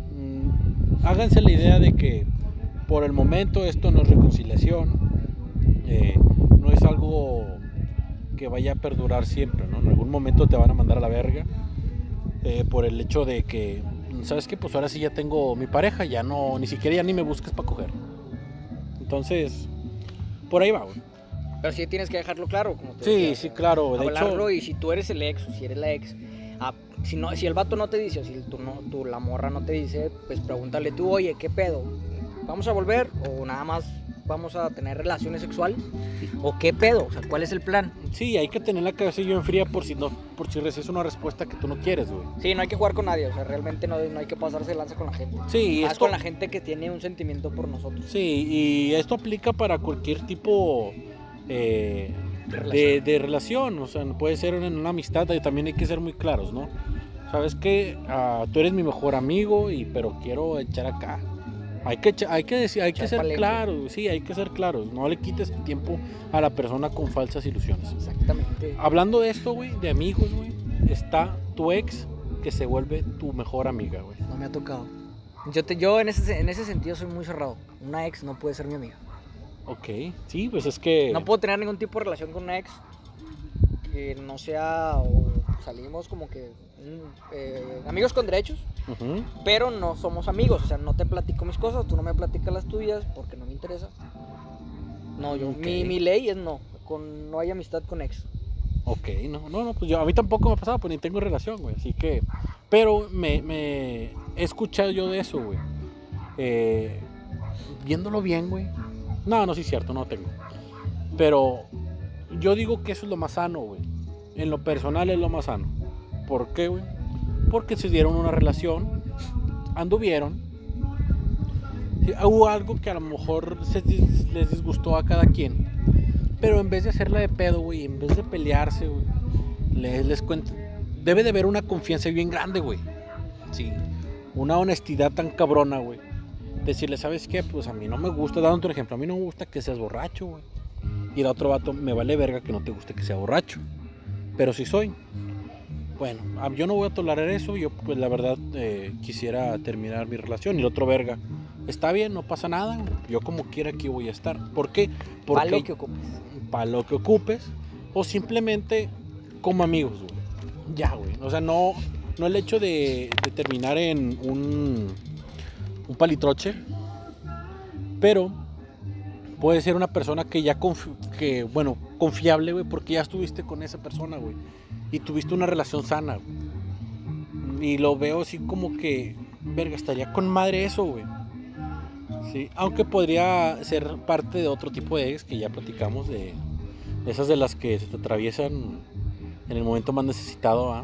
Speaker 2: mmm, háganse la idea de que por el momento esto no es reconciliación, eh, no es algo que vaya a perdurar siempre, ¿no? En algún momento te van a mandar a la verga eh, por el hecho de que, ¿sabes qué? Pues ahora sí ya tengo mi pareja, ya no, ni siquiera ya ni me busques para coger. Entonces, por ahí va, güey.
Speaker 1: Pero sí tienes que dejarlo claro, como te
Speaker 2: Sí,
Speaker 1: decía,
Speaker 2: sí, claro. De
Speaker 1: hablarlo,
Speaker 2: hecho,
Speaker 1: y si tú eres el ex o si eres la ex, ah, si, no, si el vato no te dice o si tú no, tú, la morra no te dice, pues pregúntale tú, oye, ¿qué pedo? ¿Vamos a volver o nada más vamos a tener relaciones sexuales? ¿O qué pedo? O sea, ¿cuál es el plan?
Speaker 2: sí, hay que tener la cabeza bien fría por si no, por si recibes una respuesta que tú no quieres, güey.
Speaker 1: Sí, no hay que jugar con nadie, o sea, realmente no, no hay que pasarse de lanza con la gente.
Speaker 2: Sí,
Speaker 1: Más
Speaker 2: esto,
Speaker 1: con la gente que tiene un sentimiento por nosotros.
Speaker 2: sí, y esto aplica para cualquier tipo eh,
Speaker 1: De
Speaker 2: de,
Speaker 1: relación.
Speaker 2: de relación, o sea, puede ser en una amistad, y también hay que ser muy claros, ¿no? Sabes que tú eres mi mejor amigo, y pero quiero echar acá. Hay que, echa- hay que decir, hay que
Speaker 1: Echar
Speaker 2: ser
Speaker 1: palenque.
Speaker 2: claros, sí, hay que ser claros. No le quites el tiempo a la persona con falsas ilusiones.
Speaker 1: Exactamente.
Speaker 2: Hablando de esto, güey, de amigos, güey, está tu ex que se vuelve tu mejor amiga, güey.
Speaker 1: No me ha tocado. Yo, te, yo en, ese, en ese sentido soy muy cerrado. Una ex no puede ser mi amiga.
Speaker 2: Ok, sí, pues es que...
Speaker 1: No puedo tener ningún tipo de relación con una ex que no sea, o salimos como que mm, eh, amigos con derechos,
Speaker 2: Ujú.
Speaker 1: pero no somos amigos. O sea, no te platico mis cosas, tú no me platicas las tuyas porque no me interesa. No, yo,
Speaker 2: Ok.
Speaker 1: mi, mi ley es no, con, no hay amistad con ex.
Speaker 2: Ok, no, no, no, pues yo, a mí tampoco me ha pasado, pues ni tengo relación, güey, así que... Pero me, me he escuchado yo de eso, güey. Eh, viéndolo bien, güey. No, no, sí es cierto, no tengo. Pero yo digo que eso es lo más sano, güey. En lo personal es lo más sano. ¿Por qué, güey? Porque se dieron una relación, anduvieron. Sí, hubo algo que a lo mejor se dis- les disgustó a cada quien. Pero en vez de hacerla de pedo, güey, en vez de pelearse, güey, les, les cuento. Debe de haber una confianza bien grande, güey. Sí. una honestidad tan cabrona, güey. Decirle, ¿sabes qué? Pues a mí no me gusta, dándote un ejemplo, a mí no me gusta que seas borracho, güey. Y el otro vato, me vale verga que no te guste que sea borracho. Pero si soy. Bueno, yo no voy a tolerar eso. Yo, pues la verdad, eh, quisiera terminar mi relación. Y el otro verga, está bien, no pasa nada. Yo como quiera aquí voy a estar. ¿Por qué? Porque
Speaker 1: Para lo que ocupes.
Speaker 2: Para lo que ocupes. O simplemente como amigos, güey. Ya, güey. O sea, no, no el hecho de, de terminar en un, un palitroche. Pero puede ser una persona que ya, confi- que, bueno, confiable, güey. Porque ya estuviste con esa persona, güey. Y tuviste una relación sana, güey. Y lo veo así como que, verga, estaría con madre eso, güey. Sí, aunque podría ser parte de otro tipo de ex que ya platicamos, de esas de las que se te atraviesan en el momento más necesitado, ¿eh?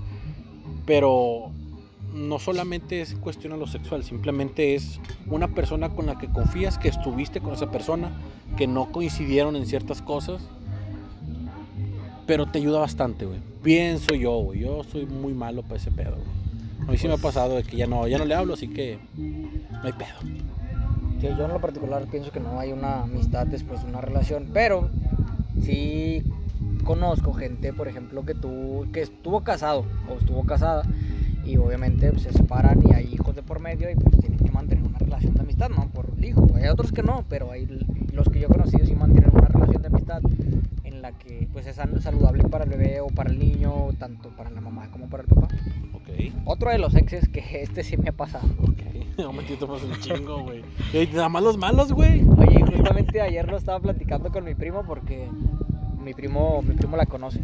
Speaker 2: Pero no solamente es cuestión a lo sexual, simplemente es una persona con la que confías, que estuviste con esa persona, que no coincidieron en ciertas cosas, pero te ayuda bastante, güey. Pienso yo, güey. Yo soy muy malo para ese pedo, güey. A mí sí me ha pasado de que ya no, ya no le hablo, así que no hay pedo.
Speaker 1: Sí, yo en lo particular pienso que no hay una amistad después de una relación, pero sí conozco gente, por ejemplo, que, tú, que estuvo casado o estuvo casada y obviamente pues, se separan y hay hijos de por medio y pues tienen que mantener una relación de amistad, ¿no? Por el hijo. Hay otros que no, pero hay los que yo he conocido sí mantienen una relación de amistad en la que pues es saludable para el bebé o para el niño, tanto para la mamá como para el papá.
Speaker 2: Ok.
Speaker 1: Otro de los exes que este sí me ha pasado.
Speaker 2: Ok. No me entiendo más un chingo, güey. Nada más los malos, güey.
Speaker 1: Oye, justamente ayer lo estaba platicando con mi primo porque mi primo, mi primo la conoce.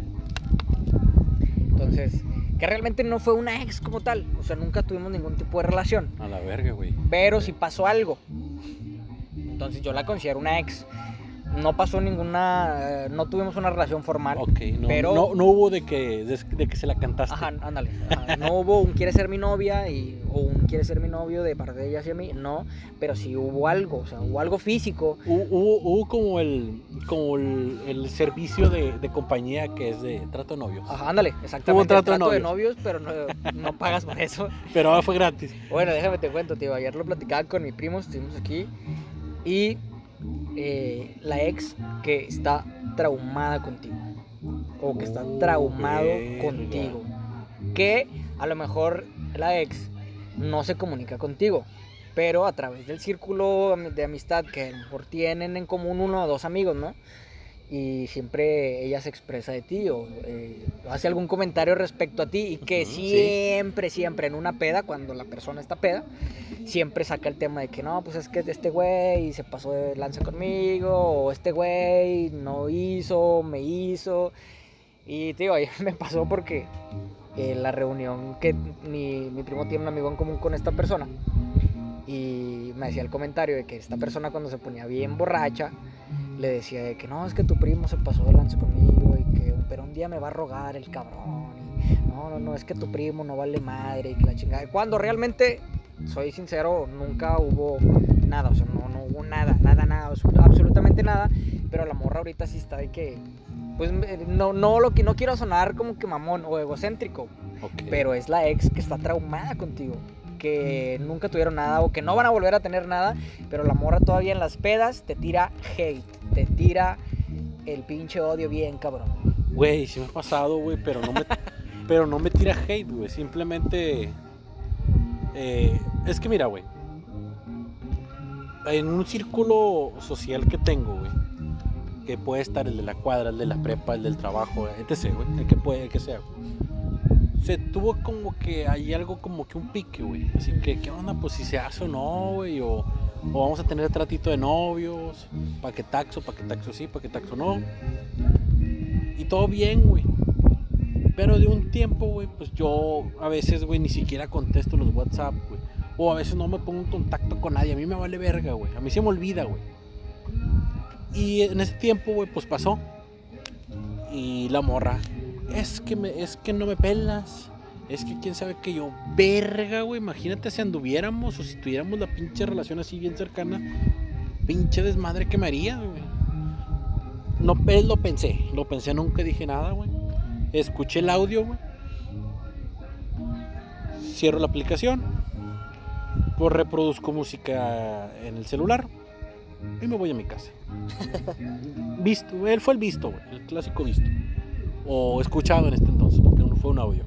Speaker 1: Entonces, que realmente no fue una ex como tal. O sea, nunca tuvimos ningún tipo de relación.
Speaker 2: A la verga, güey.
Speaker 1: Pero sí pasó algo. Entonces yo la considero una ex. No pasó ninguna, no tuvimos una relación formal.
Speaker 2: Ok, no,
Speaker 1: pero
Speaker 2: no, no hubo de que, de, de que se la cantaste.
Speaker 1: Ajá, ándale. Ajá. No hubo un quiere ser mi novia y, o un quiere ser mi novio de parte de ella hacia mí, no, pero sí hubo algo, o sea, hubo algo físico.
Speaker 2: Hubo, hubo, hubo como el como el, el servicio de, de compañía que es de trato de novios.
Speaker 1: Ajá, ándale, exactamente.
Speaker 2: Hubo un trato,
Speaker 1: trato
Speaker 2: de,
Speaker 1: de
Speaker 2: novios.
Speaker 1: novios, pero no, no pagas por eso.
Speaker 2: Pero ahora fue gratis.
Speaker 1: Bueno, déjame te cuento, tío. Ayer lo platicaba con mi primo, estuvimos aquí y eh, la ex que está traumada contigo o que está traumado
Speaker 2: verga.
Speaker 1: contigo, que a lo mejor la ex no se comunica contigo, pero a través del círculo de amistad que a lo mejor tienen en común uno o dos amigos, ¿no? Y siempre ella se expresa de ti o eh, hace algún comentario respecto a ti y que uh-huh, siempre, sí. siempre en una peda, cuando la persona está peda, siempre saca el tema de que no, pues es que este güey se pasó de lanza conmigo o este güey no hizo, me hizo. Y tío, ahí me pasó porque eh, la reunión que mi, mi primo tiene un amigo en común con esta persona y me decía el comentario de que esta persona cuando se ponía bien borracha le decía de que no, es que tu primo se pasó de lanza conmigo y que pero un día me va a rogar el cabrón y no, no, no, es que tu primo no vale madre y que la chingada. Cuando realmente, soy sincero, nunca hubo nada, o sea, no, no hubo nada, nada, nada, absolutamente nada, pero la morra ahorita sí está de que, pues, no, no, lo que no quiero sonar como que mamón o egocéntrico, okay. Pero es la ex que está traumada contigo, que nunca tuvieron nada o que no van a volver a tener nada, pero la morra todavía en las pedas te tira hate, te tira el pinche odio bien cabrón.
Speaker 2: Güey, sí me ha pasado, güey, pero no me, pero no me tira hate, güey, simplemente, eh, es que mira, güey, en un círculo social que tengo, güey, que puede estar el de la cuadra, el de la prepa, el del trabajo, etcétera, güey, el que puede, el que sea, güey. Se tuvo como que hay algo como que un pique, güey. Así que, ¿qué onda? Pues si se hace o no, güey. O, o vamos a tener tratito de novios. Paquetaxo, paquetaxo sí, paquetaxo no. Y todo bien, güey. Pero de un tiempo, güey, pues yo a veces, güey, ni siquiera contesto los WhatsApp, güey. O a veces no me pongo en contacto con nadie. A mí me vale verga, güey. A mí se me olvida, güey. Y en ese tiempo, güey, pues pasó. Y la morra... Es que, me, es que no me pelas. Es que quién sabe que yo. Verga, güey. Imagínate si anduviéramos o si tuviéramos la pinche relación así bien cercana. Pinche desmadre que me haría, güey. No, lo pensé. Lo pensé, nunca dije nada, güey. Escuché el audio, güey. Cierro la aplicación. pues reproduzco música en el celular y me voy a mi casa. Visto, él fue el visto, güey, el clásico visto. O escuchado en este entonces, porque no fue un audio.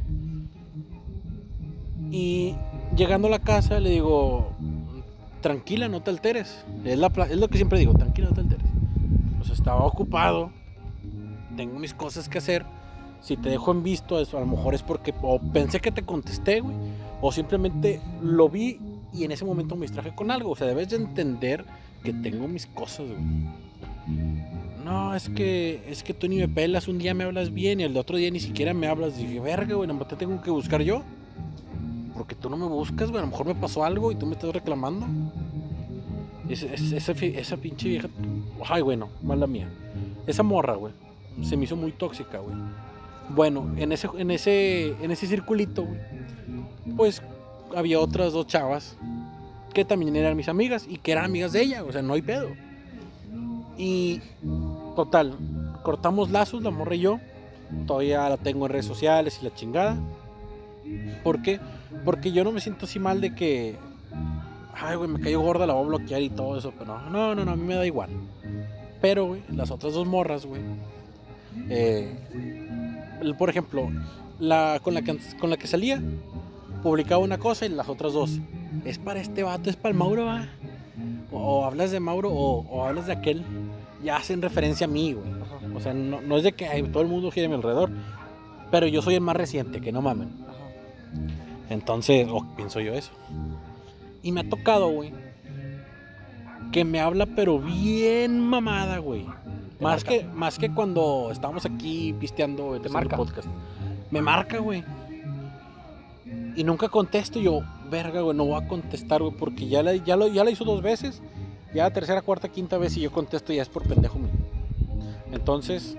Speaker 2: Y llegando a la casa le digo, tranquila, no te alteres. Es, la, es lo que siempre digo, tranquila, no te alteres. Pues estaba ocupado, tengo mis cosas que hacer. Si te dejo en visto, eso a lo mejor es porque o pensé que te contesté, güey, o simplemente lo vi y en ese momento me distraje con algo. O sea, debes de entender que tengo mis cosas, güey. No, es que es que tú ni me pelas, un día me hablas bien y el otro día ni siquiera me hablas. Dije, verga, güey, ¿no te tengo que buscar yo? Porque tú no me buscas, güey, a lo mejor me pasó algo y tú me estás reclamando. Es, es, esa, esa pinche vieja, ay, bueno, mala mía. Esa morra, güey, se me hizo muy tóxica, güey. Bueno, en ese, en ese, en ese circulito, güey, pues había otras dos chavas que también eran mis amigas y que eran amigas de ella, o sea, no hay pedo. Y total, cortamos lazos, la morra y yo. Todavía la tengo en redes sociales y la chingada. ¿Por qué? Porque yo no me siento así mal de que, ay, güey, me cayó gorda, la voy a bloquear y todo eso. Pero no, no, no, a mí me da igual. Pero, güey, las otras dos morras, güey, eh, por ejemplo, la con la que con la que salía publicaba una cosa y las otras dos, es para este vato, es para el Mauro, va. O, o hablas de Mauro o, o hablas de aquel, ya hacen referencia a mí, güey. O sea, no, no es de que ay, todo el mundo gira a mi alrededor, pero yo soy el más reciente, que no mamen. Entonces, oh, pienso yo eso. Y me ha tocado, güey, que me habla pero bien mamada, güey. Más que, más que cuando estábamos aquí pisteando en el podcast. Me marca, güey. Y nunca contesto. Yo, verga, güey, no voy a contestar, güey, porque ya la, ya, lo, ya la hizo dos veces. Ya la tercera, cuarta, quinta vez y yo contesto ya es por pendejo mío. Entonces,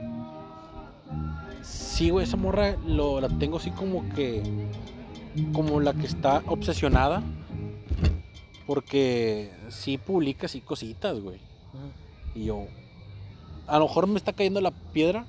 Speaker 2: sí, güey, esa morra lo, la tengo así como que, como la que está obsesionada. Porque sí publica así cositas, güey. Y yo, a lo mejor me está cayendo la piedra,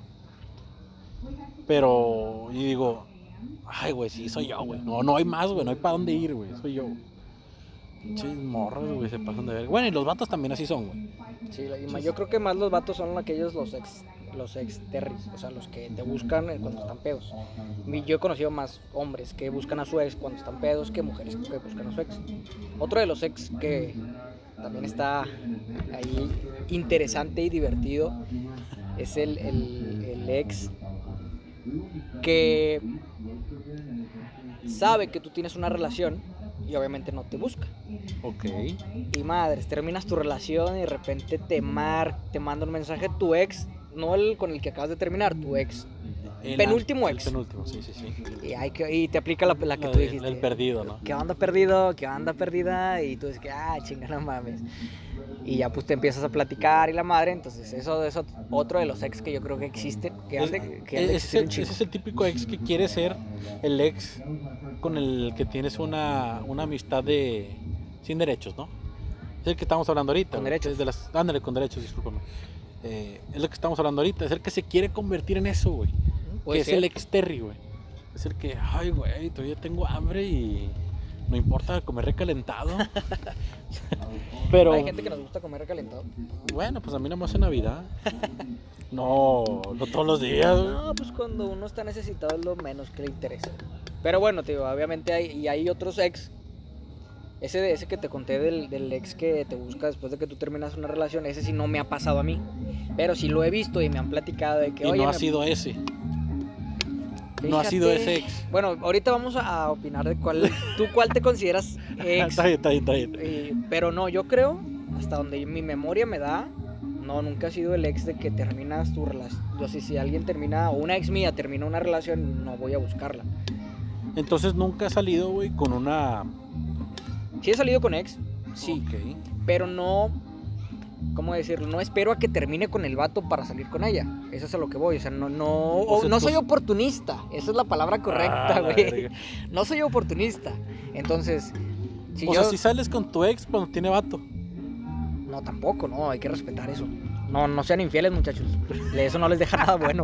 Speaker 2: pero y digo, ay, güey, sí, soy yo, güey. No, no hay más, güey, no hay para dónde ir, güey. Soy yo. Pinches morros, güey, se pasan de ver. Bueno, y los vatos también así son, güey.
Speaker 1: Sí, y yo creo que más los vatos son aquellos, los ex, los ex terris, o sea, los que te buscan cuando están pedos. Yo he conocido más hombres que buscan a su ex cuando están pedos que mujeres que buscan a su ex. Otro de los ex que también está ahí interesante y divertido es el, el, el ex que sabe que tú tienes una relación y obviamente no te busca.
Speaker 2: Ok.
Speaker 1: Y madres, terminas tu relación y de repente te mar, te manda un mensaje tu ex, no el con el que acabas de terminar, tu ex. El penúltimo ex.
Speaker 2: El penúltimo, sí, sí, sí.
Speaker 1: Y, hay que, y te aplica la, la que
Speaker 2: la
Speaker 1: tú
Speaker 2: de,
Speaker 1: dijiste.
Speaker 2: El perdido, ¿no?
Speaker 1: ¿Qué onda perdido? ¿Qué onda perdida? Y tú dices que, ah, chinga, no mames. Y ya pues te empiezas a platicar y la madre, entonces eso es otro de los ex que yo creo que existen. Que
Speaker 2: es,
Speaker 1: de, que
Speaker 2: es, ese, ese es el típico ex que quiere ser el ex con el que tienes una, una amistad de sin derechos, ¿no? Es el que estamos hablando ahorita.
Speaker 1: Con derechos.
Speaker 2: Es de las, ándale, con derechos, discúlpame. Eh, es lo que estamos hablando ahorita, es el que se quiere convertir en eso, güey. Que es el ex Terry, güey. Es el que, ay, güey, todavía tengo hambre y no importa comer recalentado. Pero
Speaker 1: hay gente que nos gusta comer recalentado.
Speaker 2: Bueno, pues a mí nada más en Navidad. No, no todos los días.
Speaker 1: No, pues cuando uno está necesitado es lo menos que le interesa. Pero bueno, tío, obviamente hay, y hay otros ex. Ese, de, ese que te conté del, del ex que te busca después de que tú terminas una relación, ese sí no me ha pasado a mí. Pero sí lo he visto y me han platicado de que,
Speaker 2: y
Speaker 1: oye,
Speaker 2: no ha
Speaker 1: me...
Speaker 2: sido ese.
Speaker 1: Fíjate,
Speaker 2: no ha sido ese ex.
Speaker 1: Bueno, ahorita vamos a opinar de cuál, tú cuál te consideras ex.
Speaker 2: Está bien, está bien, está bien.
Speaker 1: Eh, pero no, yo creo, hasta donde mi memoria me da, no, nunca ha sido el ex de que terminas tu relación. Yo sí, si alguien termina, o una ex mía termina una relación, no voy a buscarla.
Speaker 2: Entonces nunca has salido, güey, con una...
Speaker 1: Sí he salido con ex, sí,
Speaker 2: okay.
Speaker 1: Pero no, ¿cómo decirlo? No espero a que termine con el vato para salir con ella. Eso es a lo que voy, o sea, no, no, o sea, no soy oportunista. Esa es la palabra correcta, güey. Ah, no soy oportunista. Entonces,
Speaker 2: si o yo... sea, si sales con tu ex cuando tiene vato.
Speaker 1: No, tampoco, no, hay que respetar eso. No, no sean infieles, muchachos. Eso no les deja nada bueno.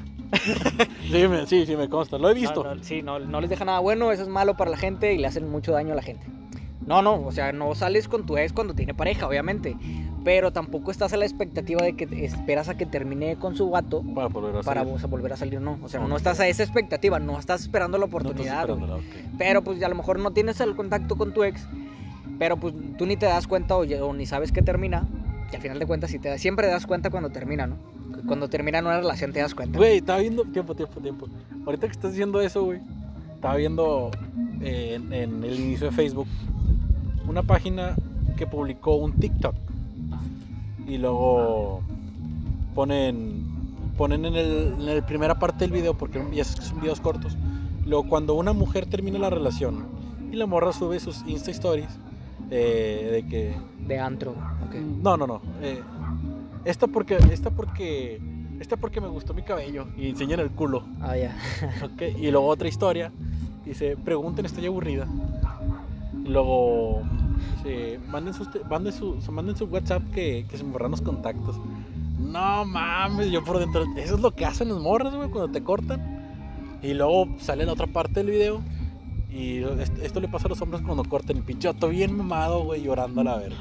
Speaker 2: Sí, me, sí, sí, me consta, lo he visto.
Speaker 1: No, no, sí, no, no les deja nada bueno, eso es malo para la gente y le hacen mucho daño a la gente. No, no, o sea, no sales con tu ex cuando tiene pareja, obviamente. Pero tampoco estás a la expectativa de que esperas a que termine con su vato
Speaker 2: Para volver a
Speaker 1: para
Speaker 2: salir.
Speaker 1: vos a volver a salir, no. O sea,
Speaker 2: No,
Speaker 1: no,
Speaker 2: no,
Speaker 1: estás
Speaker 2: no.
Speaker 1: a esa expectativa, no estás esperando la
Speaker 2: No estás
Speaker 1: oportunidad. güey.
Speaker 2: esperándola, ok.
Speaker 1: Pero pues a lo mejor no tienes el contacto con tu ex, pero pues tú ni te das cuenta o, ya- o ni sabes que termina. Que al final de cuentas sí te da, siempre te das cuenta cuando termina, ¿no? Cuando termina una relación te das cuenta.
Speaker 2: Güey, estaba viendo. Tiempo, tiempo, tiempo. Ahorita que estás diciendo eso, güey. Estaba viendo eh, en, en el inicio de Facebook una página que publicó un TikTok. Y luego ponen. Ponen en el, en la primera parte del video, porque ya son videos cortos. Luego, cuando una mujer termina la relación y la morra sube sus Insta Stories, eh, de que.
Speaker 1: De antro, ok.
Speaker 2: No, no, no. Eh, esta porque. Esta porque. Esta porque me gustó mi cabello. Y enseñan el culo.
Speaker 1: Ah, ya.
Speaker 2: Okay. Y luego otra historia. Dice, pregunten, estoy aburrida. Y luego. Dice, manden su, manden su, manden su WhatsApp que, que se me borran los contactos. No mames, yo por dentro. Eso es lo que hacen los morros, güey, cuando te cortan. Y luego sale la otra parte del video. Y esto, esto le pasa a los hombres cuando cortan el pinche vato bien mamado, güey, llorando a la verga.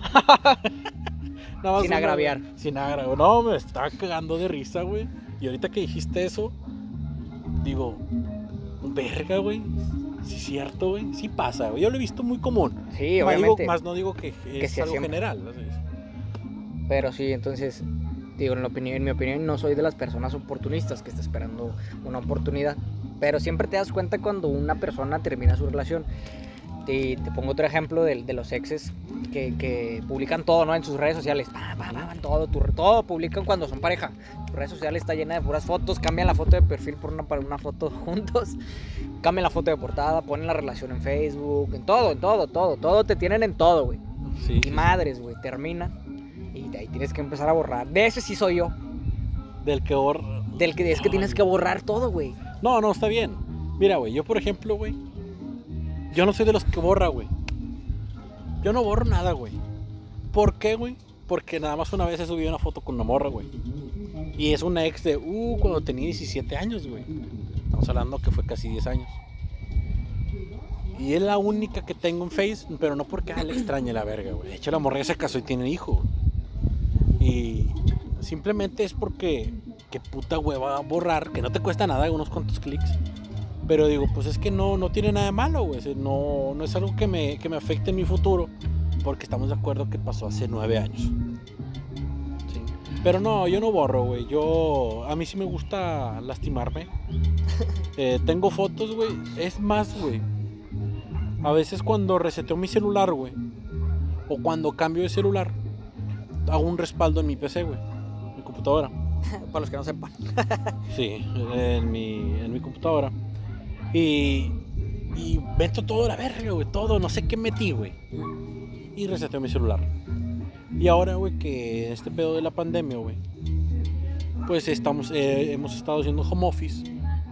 Speaker 2: Nada más
Speaker 1: Sin
Speaker 2: una,
Speaker 1: agraviar.
Speaker 2: güey, sin agraviar. No, me estaba cagando de risa, güey. Y ahorita que dijiste eso, digo, verga, güey. Sí es cierto, güey. Sí pasa, güey. Yo lo he visto muy común.
Speaker 1: Sí,
Speaker 2: más
Speaker 1: obviamente.
Speaker 2: Digo, más no digo que es
Speaker 1: Que sea
Speaker 2: algo
Speaker 1: siempre.
Speaker 2: general. ¿No?
Speaker 1: Pero sí, entonces, digo, en, la opinión, en mi opinión, no soy de las personas oportunistas que está esperando una oportunidad. Pero siempre te das cuenta cuando una persona termina su relación. Te, te pongo otro ejemplo de, de los exes que, que publican todo, ¿no? En sus redes sociales. Pa, pa, pa, todo, tu, todo publican cuando son pareja. Sus redes sociales está llena de puras fotos. Cambian la foto de perfil por una, para una foto juntos. Cambian la foto de portada. Ponen la relación en Facebook. En todo, en todo, todo. Todo te tienen en todo, güey.
Speaker 2: Sí.
Speaker 1: Y madres, güey. Termina. Y de ahí tienes que empezar a borrar. De ese sí soy yo.
Speaker 2: Del que borra.
Speaker 1: Del que es que tienes que borrar todo, güey.
Speaker 2: No, no, está bien. Mira, güey, yo por ejemplo, güey. Yo no soy de los que borra, güey. Yo no borro nada, güey. ¿Por qué, güey? Porque nada más una vez he subido una foto con una morra, güey. Y es una ex de, uh, cuando tenía diecisiete años, güey. Estamos hablando que fue casi diez años. Y es la única que tengo en Facebook, pero no porque ah, le extrañe la verga, güey. De hecho, la morra ya se casó y tiene hijo. Y simplemente es porque, qué puta hueva borrar, que no te cuesta nada, unos cuantos clics. Pero digo, pues es que no, no tiene nada de malo, güey. No, no es algo que me, que me afecte en mi futuro. Porque estamos de acuerdo que pasó hace nueve años. Sí. Pero no, yo no borro, güey. Yo, a mí sí me gusta lastimarme. Eh, tengo fotos, güey. Es más, güey. A veces cuando reseteo mi celular, güey. O cuando cambio de celular. Hago un respaldo en mi P C, güey. En mi computadora.
Speaker 1: Para los que no sepan.
Speaker 2: Sí, en mi, en mi computadora. Y, y meto todo a la verga, güey, todo, no sé qué metí, güey. Y reseteo mi celular. Y ahora, güey, que este pedo de la pandemia, güey, pues estamos, eh, hemos estado haciendo home office.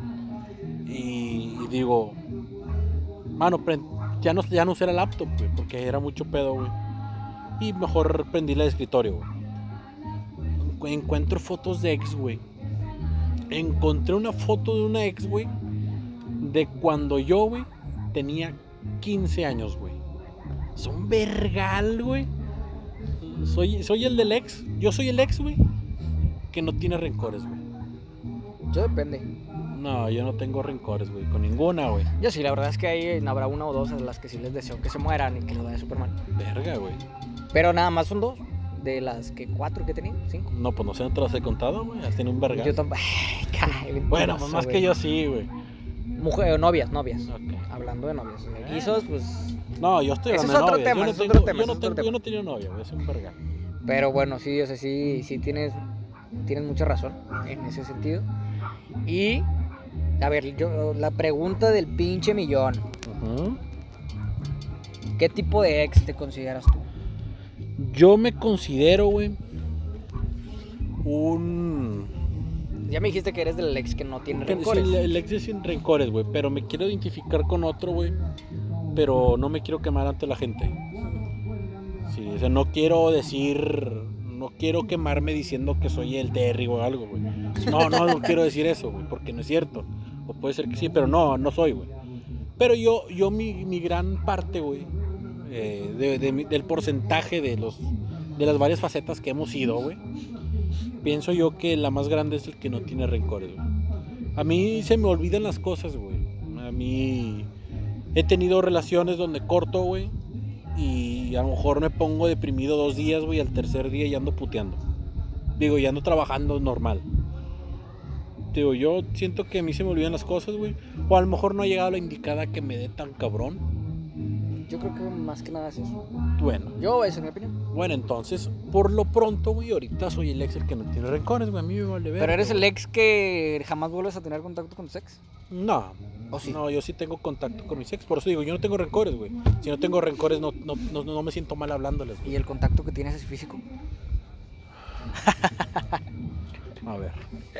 Speaker 2: Y, y digo, mano, ya no, ya no usé la laptop, güey, porque era mucho pedo, güey. Y mejor prendí la de escritorio, güey. Encuentro fotos de ex, güey. Encontré una foto de una ex, güey, de cuando yo, güey, tenía quince años, güey. Son vergal, güey. Soy, soy el del ex. Yo soy el ex, güey, que no tiene rencores, güey.
Speaker 1: Yo depende.
Speaker 2: No, yo no tengo rencores, güey, con ninguna, güey.
Speaker 1: Yo sí, la verdad es que ahí habrá una o dos a las que sí les deseo que se mueran y que les vaya súper mal.
Speaker 2: Verga, güey.
Speaker 1: Pero nada más son dos. De las que cuatro que tenía, cinco.
Speaker 2: No, pues no sé, no te las he contado, güey. Has tenido un vergal.
Speaker 1: Yo tampoco.
Speaker 2: Bueno, pues más que yo sí, güey.
Speaker 1: Mujer, novias, novias.
Speaker 2: Okay.
Speaker 1: Hablando de novias. Guisos, pues.
Speaker 2: No, yo estoy
Speaker 1: Ese
Speaker 2: hablando
Speaker 1: es otro
Speaker 2: de
Speaker 1: tema,
Speaker 2: novias.
Speaker 1: ese
Speaker 2: Yo
Speaker 1: es
Speaker 2: no
Speaker 1: otro
Speaker 2: tengo,
Speaker 1: tema,
Speaker 2: yo
Speaker 1: ese
Speaker 2: no
Speaker 1: es otro
Speaker 2: tengo, yo
Speaker 1: tema.
Speaker 2: no tengo novia, güey. Es un vergal.
Speaker 1: Pero bueno, sí, o sea, sí, sí tienes, tienes mucha razón en ese sentido. Y, a ver, yo, la pregunta del pinche millón.
Speaker 2: Uh-huh.
Speaker 1: ¿Qué tipo de ex te consideras tú?
Speaker 2: Yo me considero, güey, un...
Speaker 1: Ya me dijiste que eres del ex que no tiene
Speaker 2: Que-
Speaker 1: rencores.
Speaker 2: sí, el, el ex es sin rencores, güey, pero me quiero identificar con otro, güey, pero no me quiero quemar ante la gente. Sí, o sea, no quiero decir, no quiero quemarme diciendo que soy el Terry o algo, güey. No, no, no quiero decir eso, güey, porque no es cierto. O puede ser que sí, pero no, no soy, güey. Pero yo, yo mi, mi gran parte, güey, eh, de, de, del porcentaje de los de las varias facetas que hemos ido, güey, pienso yo que la más grande es el que no tiene rencores, güey. A mí se me olvidan las cosas, güey. A mí he tenido relaciones donde corto, güey, y a lo mejor me pongo deprimido dos días, güey, y al tercer día ya ando puteando. Digo, ya ando trabajando normal. Digo, yo siento que a mí se me olvidan las cosas, güey. O a lo mejor no ha llegado la indicada que me dé tan cabrón.
Speaker 1: Yo creo que más que nada es eso.
Speaker 2: Bueno.
Speaker 1: Yo, esa es mi opinión.
Speaker 2: Bueno, entonces, por lo pronto, güey, ahorita soy el ex el que no tiene rencores, güey. A mí me vale ver.
Speaker 1: Pero eres
Speaker 2: güey.
Speaker 1: el ex que jamás vuelves a tener contacto con tu ex.
Speaker 2: No.
Speaker 1: ¿O sí?
Speaker 2: No, yo sí tengo contacto con mis ex. Por eso digo, yo no tengo rencores, güey. Si no tengo rencores, no, no, no, no me siento mal hablándoles, güey.
Speaker 1: ¿Y el contacto que tienes es físico?
Speaker 2: A ver.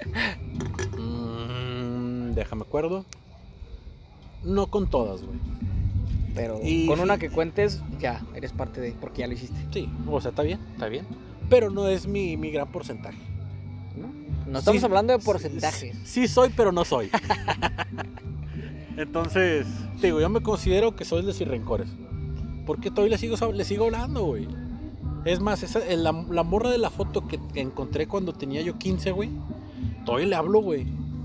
Speaker 2: Mm, déjame acuerdo. No con todas, güey.
Speaker 1: Pero
Speaker 2: Y
Speaker 1: con
Speaker 2: sí.
Speaker 1: una que cuentes, ya, eres parte de... Porque ya lo hiciste.
Speaker 2: Sí, o sea, está bien, está bien. Pero no es mi, mi gran porcentaje.
Speaker 1: ¿No? No estamos
Speaker 2: Sí,
Speaker 1: hablando de
Speaker 2: sí,
Speaker 1: porcentajes.
Speaker 2: Sí, soy, pero no soy. Entonces, te digo, yo me considero que soy de sin rencores. Porque todavía le sigo, sab- le sigo hablando, güey. Es más, esa, la, la morra de la foto que, que encontré cuando tenía yo quince, güey, todavía le hablo, güey.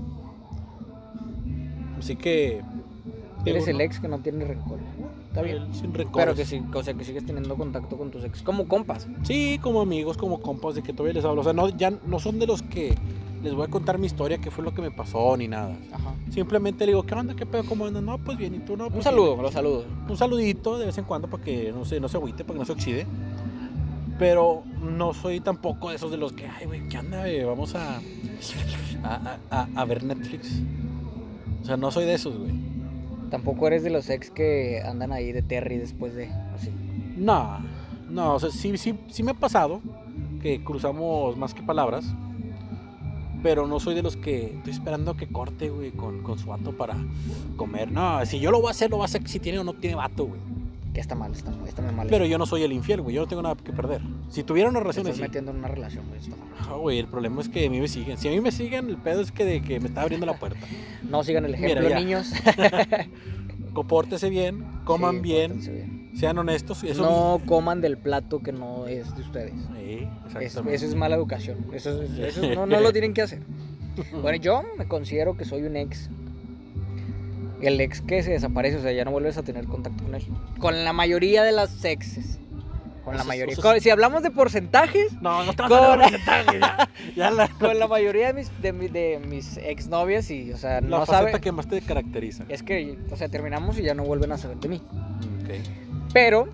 Speaker 2: Así que...
Speaker 1: Eres
Speaker 2: digo,
Speaker 1: el
Speaker 2: no,
Speaker 1: ex que no tiene rencor. Está bien.
Speaker 2: el sin rencores.
Speaker 1: Pero que sí, o sea, que sigues teniendo contacto con tus ex. Como compas.
Speaker 2: Sí, como amigos, como compas, de que todavía les hablo. O sea, no, ya no son de los que les voy a contar mi historia, qué fue lo que me pasó, ni nada.
Speaker 1: Ajá.
Speaker 2: Simplemente le digo, ¿qué onda? ¿Qué pedo? ¿Cómo andas? No, pues bien, ¿y tú no?
Speaker 1: Un
Speaker 2: Pues
Speaker 1: saludo,
Speaker 2: bien.
Speaker 1: los saludos.
Speaker 2: Un saludito de vez en cuando para que no se, no se agüite, para que no se oxide. Pero no soy tampoco de esos de los que, ay, güey, ¿qué onda, güey? Vamos a, a, a, a ver Netflix. O sea, no soy de esos, güey.
Speaker 1: Tampoco eres de los ex que andan ahí de Terry después de... Así.
Speaker 2: No, no, o sea, sí, sí, sí me ha pasado que cruzamos más que palabras. Pero no soy de los que estoy esperando que corte, güey, con, con su vato para comer. No, si yo lo voy a hacer, lo voy a hacer si tiene o no tiene vato, güey.
Speaker 1: Que está mal, está, está muy mal.
Speaker 2: Pero yo no soy el infiel, güey. Yo no tengo nada que perder. Si tuviera una
Speaker 1: Te
Speaker 2: relación
Speaker 1: estás
Speaker 2: así.
Speaker 1: metiendo en una relación, güey. Está mal.
Speaker 2: Ah, güey, el problema es que a mí me siguen. Si a mí me siguen, el pedo es que de que me está abriendo la puerta.
Speaker 1: No sigan el ejemplo,
Speaker 2: Mira, ya.
Speaker 1: niños.
Speaker 2: Compórtese bien, coman
Speaker 1: Sí,
Speaker 2: bien,
Speaker 1: pórtense bien.
Speaker 2: sean honestos. Eso
Speaker 1: No coman del plato que no es de ustedes.
Speaker 2: Sí,
Speaker 1: Es-
Speaker 2: exactamente.
Speaker 1: eso es mala educación. Eso, es- eso es- no, no lo tienen que hacer. Bueno, yo me considero que soy un ex. El ex que se desaparece, o sea, ya no vuelves a tener contacto con él. Con la mayoría de las exes. Con
Speaker 2: O
Speaker 1: la
Speaker 2: sea,
Speaker 1: mayoría.
Speaker 2: o sea,
Speaker 1: Con- si hablamos de porcentajes,
Speaker 2: No, no te vas
Speaker 1: Con-
Speaker 2: a dar porcentaje, ya, ya la,
Speaker 1: con la mayoría de mis, de, mi- de mis exnovias, y, o sea,
Speaker 2: la
Speaker 1: no
Speaker 2: faceta
Speaker 1: sabe.
Speaker 2: que más te caracteriza.
Speaker 1: Es que, o sea, terminamos y ya no vuelven a saber de mí.
Speaker 2: Ok.
Speaker 1: Pero.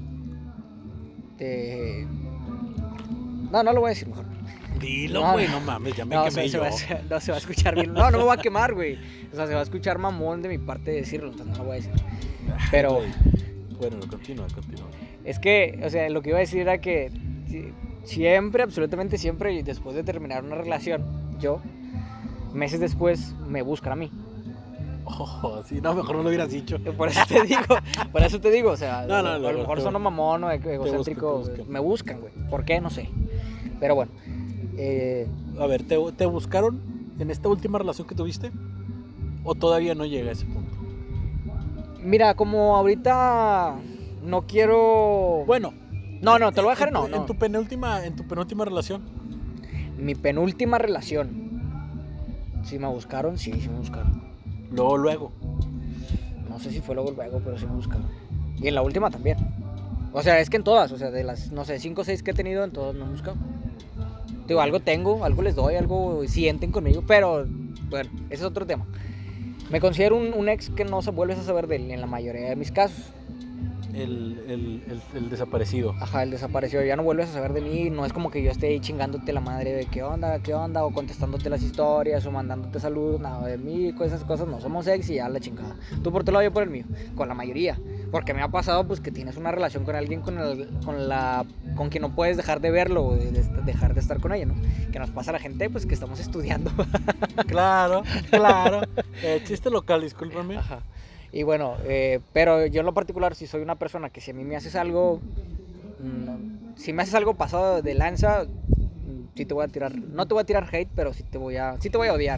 Speaker 1: eh, No, no lo voy a decir mejor.
Speaker 2: Dilo,
Speaker 1: No,
Speaker 2: güey,
Speaker 1: no.
Speaker 2: no mames, ya me
Speaker 1: No,
Speaker 2: quemé
Speaker 1: se, se
Speaker 2: yo.
Speaker 1: va, se- no se va a escuchar bien. No, no me va a quemar, güey. O sea, se va a escuchar mamón de mi parte decirlo, entonces no lo voy a decir. Pero
Speaker 2: Güey. Bueno, continúa, continúa.
Speaker 1: es que, o sea, lo que iba a decir era que si- siempre, absolutamente siempre, y después de terminar una relación, yo, meses después, me buscan a mí.
Speaker 2: Oh, sí, no, mejor no lo hubieras dicho.
Speaker 1: Por eso te digo, por eso te digo, o sea,
Speaker 2: No, no,
Speaker 1: a
Speaker 2: no,
Speaker 1: lo
Speaker 2: no,
Speaker 1: mejor
Speaker 2: te-
Speaker 1: sono mamón o ego- egocéntrico,
Speaker 2: buscan, te buscan.
Speaker 1: me buscan, güey. ¿Por qué? No sé. Pero bueno, eh,
Speaker 2: A ver, ¿te, ¿te buscaron en esta última relación que tuviste? ¿O todavía no llega a ese punto?
Speaker 1: mira, como ahorita no quiero...
Speaker 2: Bueno.
Speaker 1: No, no, te lo voy a dejar,
Speaker 2: en,
Speaker 1: no,
Speaker 2: tu-
Speaker 1: no.
Speaker 2: En tu penúltima, en tu penúltima relación.
Speaker 1: Mi penúltima relación. ¿Sí me buscaron? Sí, sí me buscaron.
Speaker 2: Luego, luego.
Speaker 1: No sé si fue luego luego, pero sí me buscaron. Y en la última también. O sea, es que en todas, o sea, de las, no sé, cinco o seis que he tenido, en todas me han buscado. Digo, algo tengo, algo les doy, algo sienten conmigo, pero bueno, ese es otro tema. Me considero un, un ex que no se vuelves a saber de él en la mayoría de mis casos.
Speaker 2: El, el, el, el desaparecido.
Speaker 1: Ajá, el desapareció, ya no vuelves a saber de mí, no es como que yo esté ahí chingándote la madre de qué onda, qué onda, o contestándote las historias, o mandándote saludos, nada de mí, con esas cosas, no somos ex y ya la chingada. Tú por tu lado, yo por el mío, con la mayoría. Porque me ha pasado pues que tienes una relación con alguien con, el, con la con quien no puedes dejar de verlo o de, de dejar de estar con ella, ¿no? Que nos pasa a la gente pues que estamos estudiando.
Speaker 2: Claro, claro. Eh, chiste local, discúlpame.
Speaker 1: Ajá. Y bueno, eh, pero yo en lo particular, si soy una persona que si a mí me haces algo, mm, si me haces algo pasado de lanza, mm, sí te voy a tirar, no te voy a tirar hate, pero sí te voy a, sí te voy a odiar.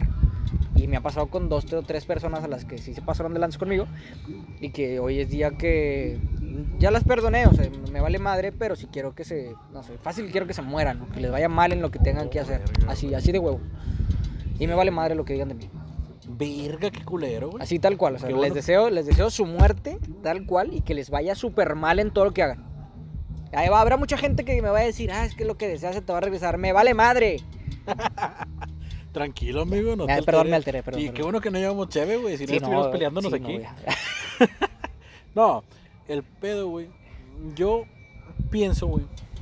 Speaker 1: Y me ha pasado con dos o tres personas a las que sí se pasaron de lanza conmigo. Y que hoy es día que ya las perdoné, o sea, me vale madre, pero si quiero que se, no sé, fácil quiero que se mueran, ¿no? Que les vaya mal en lo que tengan que hacer. Así, así de huevo. Y me vale madre lo que digan de mí.
Speaker 2: Verga, qué culero, güey.
Speaker 1: Así tal cual, o sea,
Speaker 2: Qué
Speaker 1: les
Speaker 2: bueno.
Speaker 1: deseo, les deseo su muerte tal cual y que les vaya súper mal en todo lo que hagan. Ahí va, habrá mucha gente que me va a decir, ah, es que lo que deseas se te va a regresar. Me vale madre.
Speaker 2: Tranquilo, amigo, no
Speaker 1: Me-
Speaker 2: te
Speaker 1: perdón,
Speaker 2: alteres.
Speaker 1: me alteré, perdón,
Speaker 2: Y
Speaker 1: perdón.
Speaker 2: qué bueno que no llevamos cheve, güey, si no
Speaker 1: Sí,
Speaker 2: estuviéramos
Speaker 1: no,
Speaker 2: peleándonos
Speaker 1: sí,
Speaker 2: aquí.
Speaker 1: no, ya.
Speaker 2: No, el pedo, güey. Yo pienso, güey,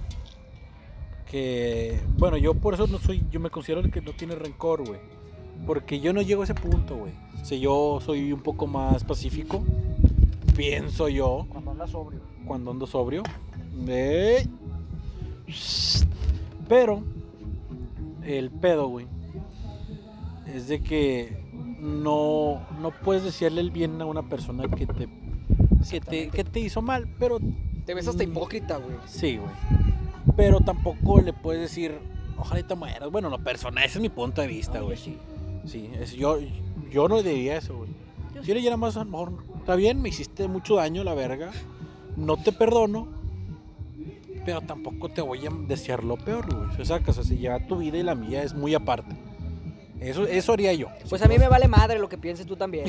Speaker 2: que, bueno, yo por eso no soy, yo me considero el que no tiene rencor, güey. Porque yo no llego a ese punto, güey. O sea, yo soy un poco más pacífico, pienso yo,
Speaker 1: Cuando andas sobrio.
Speaker 2: cuando ando sobrio. Eh, Pero el pedo, güey, es de que no, no puedes desearle el bien a una persona que te, que te, que te hizo mal, pero
Speaker 1: Te ves hasta hipócrita, güey.
Speaker 2: sí, güey. Pero tampoco le puedes decir, ojalá y te mueras. Bueno, lo personal, ese es mi punto de vista,
Speaker 1: No,
Speaker 2: güey.
Speaker 1: yo sí.
Speaker 2: Sí, es, yo, yo no diría eso, güey. Yo le diría más, a lo mejor, está bien, me hiciste mucho daño, la verga. No te perdono, pero tampoco te voy a desear lo peor, güey. O sea, que, o sea, si ya tu vida y la mía es muy aparte. Eso, eso haría yo.
Speaker 1: Pues a mí me vale madre lo que pienses tú también.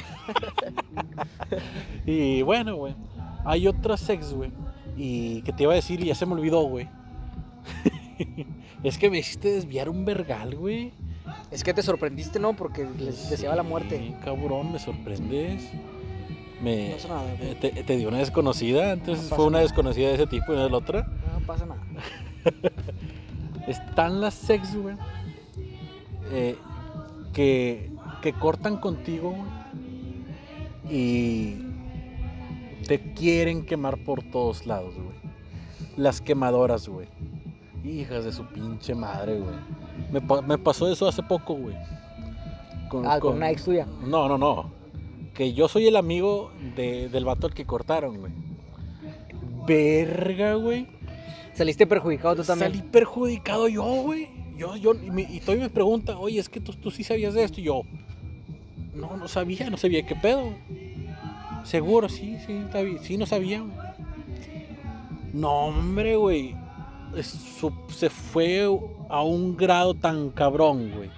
Speaker 2: Y bueno, güey, hay otra sex, güey, y que te iba a decir y ya se me olvidó, güey. Es que me hiciste desviar un vergal, güey.
Speaker 1: Es que te sorprendiste, ¿no? Porque les deseaba la muerte.
Speaker 2: Sí, cabrón, me sorprendes. Me,
Speaker 1: No pasa nada, güey.
Speaker 2: eh, te, te dio una desconocida, entonces
Speaker 1: No pasa
Speaker 2: fue una
Speaker 1: nada.
Speaker 2: desconocida de ese tipo y no de la otra.
Speaker 1: No pasa nada.
Speaker 2: Están las sex, güey, eh, que, que cortan contigo, güey, y te quieren quemar por todos lados, güey. Las quemadoras, güey. Hijas de su pinche madre, güey. Me, pa- me pasó eso hace poco, güey.
Speaker 1: Ah, con una ex tuya.
Speaker 2: No, no, no. Que yo soy el amigo de, del vato al que cortaron, güey. Verga, güey.
Speaker 1: Saliste perjudicado tú también.
Speaker 2: Salí perjudicado yo, güey. Yo, yo, y, me, y todavía me pregunta, oye, es que tú, tú sí sabías de esto. Y yo, no, no sabía, no sabía qué pedo. Seguro, sí, sí, está bien, sí, no sabía, güey. No, hombre, güey. Es- su- Se fue a un grado tan cabrón, güey.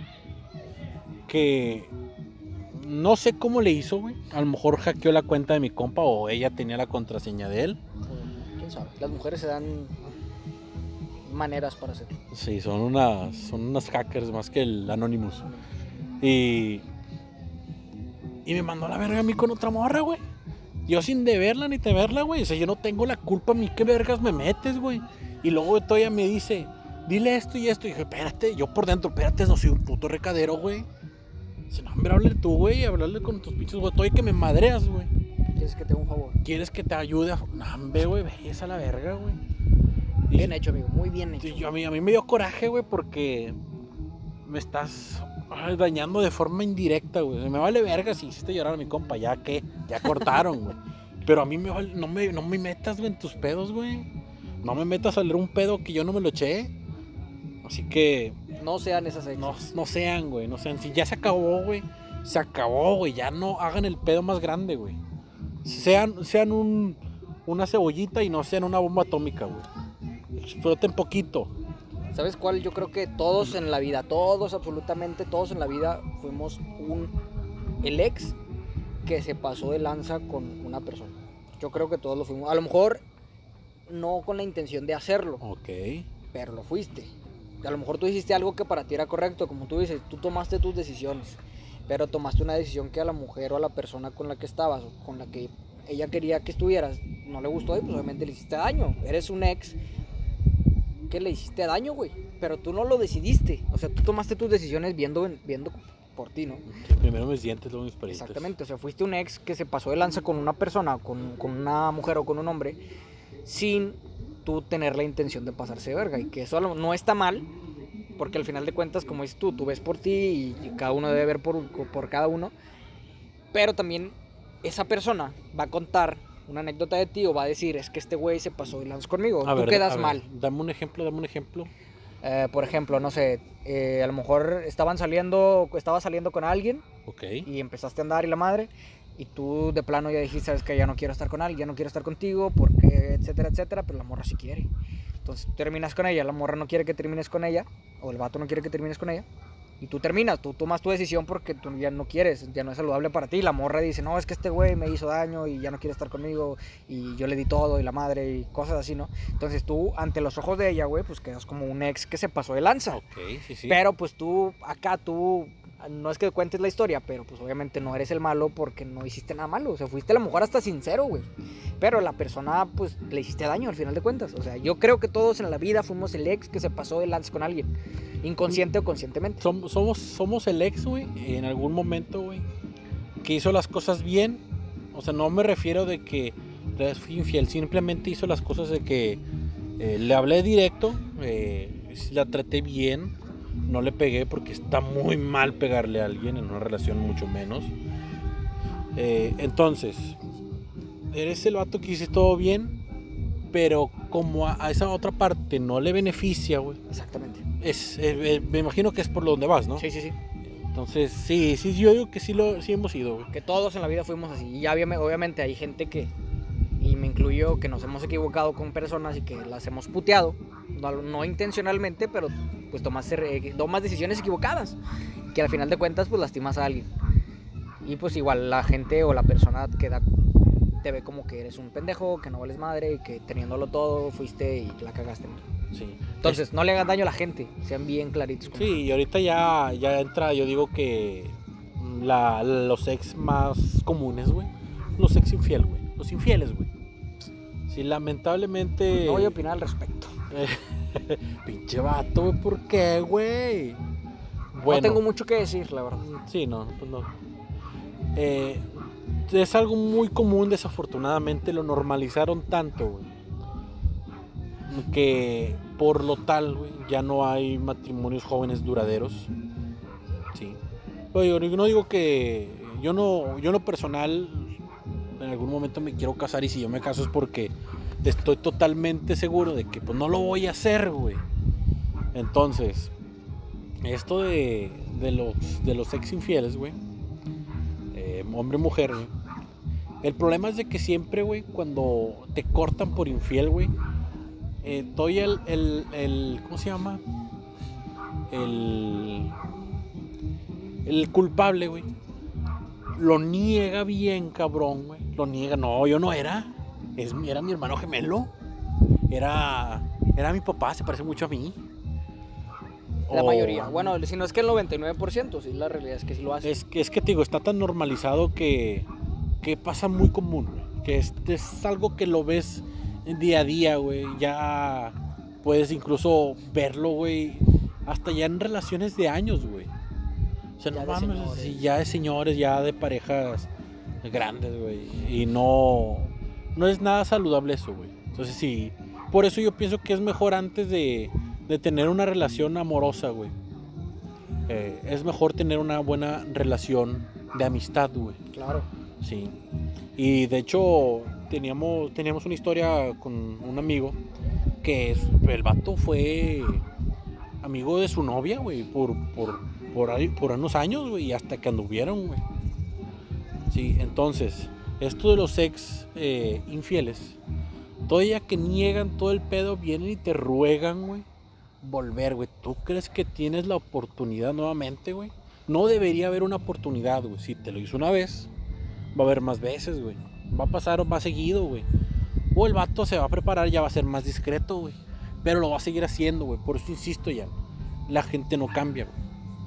Speaker 2: Que no sé cómo le hizo, güey. A lo mejor hackeó la cuenta de mi compa o ella tenía la contraseña de él.
Speaker 1: ¿Quién sabe? Las mujeres se dan maneras para hacerlo.
Speaker 2: Sí, son unas, son unas hackers más que el Anonymous. Y, y me mandó a la verga a mí con otra morra, güey. Yo sin deberla ni temerla, güey. O sea, yo no tengo la culpa, a mí qué vergas me metes, güey. Y luego todavía me dice, dile esto y esto. Y dije, espérate, yo por dentro, espérate, no soy un puto recadero, güey. Dice, no, hombre, háblale tú, güey, hablarle con tus pinches, güey. Todavía que me madreas, güey.
Speaker 1: ¿Quieres que te haga un favor?
Speaker 2: ¿Quieres que te ayude a...? No, hombre, güey, ves a la verga, güey. Y-
Speaker 1: Bien hecho, amigo. Muy bien hecho.
Speaker 2: Sí, yo, a, mí, a mí me dio coraje, güey, porque me estás ay, dañando de forma indirecta, güey. Me vale verga si hiciste llorar a mi compa, ya que, ya cortaron, güey. Pero a mí me vale, no, me, no me metas, güey, en tus pedos, güey. No me metas a leer un pedo que yo no me lo eché. Así que
Speaker 1: No sean esas ex.
Speaker 2: no, no sean, güey, no sean. Si ya se acabó, güey, se acabó, güey. Ya no hagan el pedo más grande, güey. Sean, sean un, una cebollita y no sean una bomba atómica, güey. Exploten poquito.
Speaker 1: ¿Sabes cuál? Yo creo que todos en la vida, todos, absolutamente todos en la vida, fuimos un el ex que se pasó de lanza con una persona. Yo creo que todos lo fuimos. A lo mejor no con la intención de hacerlo,
Speaker 2: Ok.
Speaker 1: pero lo fuiste. A lo mejor tú hiciste algo que para ti era correcto, como tú dices, tú tomaste tus decisiones, pero tomaste una decisión que a la mujer o a la persona con la que estabas, o con la que ella quería que estuvieras, no le gustó y pues obviamente le hiciste daño. Eres un ex que le hiciste daño, güey, pero tú no lo decidiste. O sea, tú tomaste tus decisiones viendo, viendo por ti, ¿no?
Speaker 2: Que primero mis dientes, luego mis parientes.
Speaker 1: Exactamente, o sea, fuiste un ex que se pasó de lanza con una persona, con, con una mujer o con un hombre, sin tú tener la intención de pasarse de verga. Y que eso no está mal, porque al final de cuentas, como dices tú, tú ves por ti y cada uno debe ver por, por cada uno. Pero también esa persona va a contar una anécdota de ti o va a decir, es que este güey se pasó de lanza conmigo.
Speaker 2: A
Speaker 1: Tú
Speaker 2: ver,
Speaker 1: quedas
Speaker 2: a ver,
Speaker 1: mal.
Speaker 2: Dame un ejemplo, dame un ejemplo.
Speaker 1: Eh, por ejemplo, no sé, eh, a lo mejor estaban saliendo, estaba saliendo con alguien
Speaker 2: Ok.
Speaker 1: y empezaste a andar y la madre, y tú de plano ya dijiste, sabes que ya no quiero estar con alguien, ya no quiero estar contigo, porque etcétera, etcétera, pero la morra sí quiere. Entonces tú terminas con ella, la morra no quiere que termines con ella, o el vato no quiere que termines con ella, y tú terminas, tú tomas tu decisión porque tú ya no quieres, ya no es saludable para ti. La morra dice, no, es que este güey me hizo daño y ya no quiere estar conmigo y yo le di todo y la madre y cosas así, ¿no? Entonces tú, ante los ojos de ella, güey, pues quedas como un ex que se pasó de lanza.
Speaker 2: Ok, sí, sí.
Speaker 1: Pero pues tú, acá tú, no es que cuentes la historia, pero pues obviamente no eres el malo porque no hiciste nada malo. O sea, fuiste a lo mejor hasta sincero, güey. Pero la persona, pues, le hiciste daño al final de cuentas. O sea, yo creo que todos en la vida fuimos el ex que se pasó de lanza con alguien. Inconsciente o conscientemente.
Speaker 2: Som- somos, somos el ex, güey, en algún momento, güey, que hizo las cosas bien. O sea, no me refiero de que le fui infiel, simplemente hizo las cosas de que eh, le hablé directo, eh, la traté bien, no le pegué porque está muy mal pegarle a alguien en una relación, mucho menos. Eh, entonces, eres el vato que hice todo bien, pero como a, a esa otra parte no le beneficia, güey.
Speaker 1: Exactamente.
Speaker 2: Es, eh, eh, me imagino que es por donde vas, ¿no?
Speaker 1: Sí, sí, sí.
Speaker 2: Entonces, sí, sí, yo digo que sí, lo, sí hemos ido, güey.
Speaker 1: Que todos en la vida fuimos así. Y ya obviamente hay gente que, y me incluyo, que nos hemos equivocado con personas y que las hemos puteado. No, no intencionalmente, pero pues tomas, eh, tomas decisiones equivocadas. Que al final de cuentas pues lastimas a alguien. Y pues igual la gente o la persona que da, te ve como que eres un pendejo, que no vales madre, y que teniéndolo todo fuiste y la cagaste.
Speaker 2: Sí.
Speaker 1: Entonces, no le hagan daño a la gente, sean bien claritos. Con
Speaker 2: Sí, y ahorita ya, ya entra, yo digo que la, los ex más comunes, güey. Los ex infiel, güey. Los infieles, güey. Sí, lamentablemente.
Speaker 1: No voy a opinar al respecto.
Speaker 2: Pinche vato, güey, ¿por qué, güey?
Speaker 1: Bueno, no tengo mucho que decir, la verdad.
Speaker 2: Sí, no, pues no. Eh, es algo muy común, desafortunadamente lo normalizaron tanto, güey, que por lo tal, güey, ya no hay matrimonios jóvenes duraderos. Sí. Pero yo no digo que yo no, yo no personal en algún momento me quiero casar, y si yo me caso es porque estoy totalmente seguro de que pues no lo voy a hacer, güey. Entonces, esto de, de los de los ex infieles, güey, eh, hombre mujer, güey. El problema es de que siempre, güey, cuando te cortan por infiel, güey, eh, doy el, el, el, ¿cómo se llama? El, el culpable, güey. Lo niega bien, cabrón, güey. Lo niega, no, yo no era. Es, era mi hermano gemelo. Era, era mi papá, se parece mucho a mí.
Speaker 1: La o... mayoría. Bueno, si no es que el noventa y nueve por ciento, sí, la realidad es que sí lo hace.
Speaker 2: Es que, es que te digo, está tan normalizado que, que pasa muy común, güey. Que es, es algo que lo ves día a día, güey. Ya puedes incluso verlo, güey, hasta ya en relaciones de años, güey. O sea, ya no mames, sí, ya de señores, ya de parejas grandes, güey. Y no, no es nada saludable eso, güey. Entonces sí, por eso yo pienso que es mejor antes de, de tener una relación amorosa, güey. Eh, es mejor tener una buena relación de amistad, güey.
Speaker 1: Claro.
Speaker 2: Sí. Y de hecho, teníamos, teníamos una historia con un amigo que es, el vato fue amigo de su novia, güey, por, por, por, por unos años, güey, hasta que anduvieron, güey. Sí, entonces, esto de los ex eh, infieles, todavía que niegan todo el pedo, vienen y te ruegan, güey, volver, güey. ¿Tú crees que tienes la oportunidad nuevamente, güey? No debería haber una oportunidad, güey. Si te lo hizo una vez, va a haber más veces, güey. Va a pasar más seguido, güey. O el vato se va a preparar, ya va a ser más discreto, güey. Pero lo va a seguir haciendo, güey. Por eso insisto ya. La gente no cambia, güey.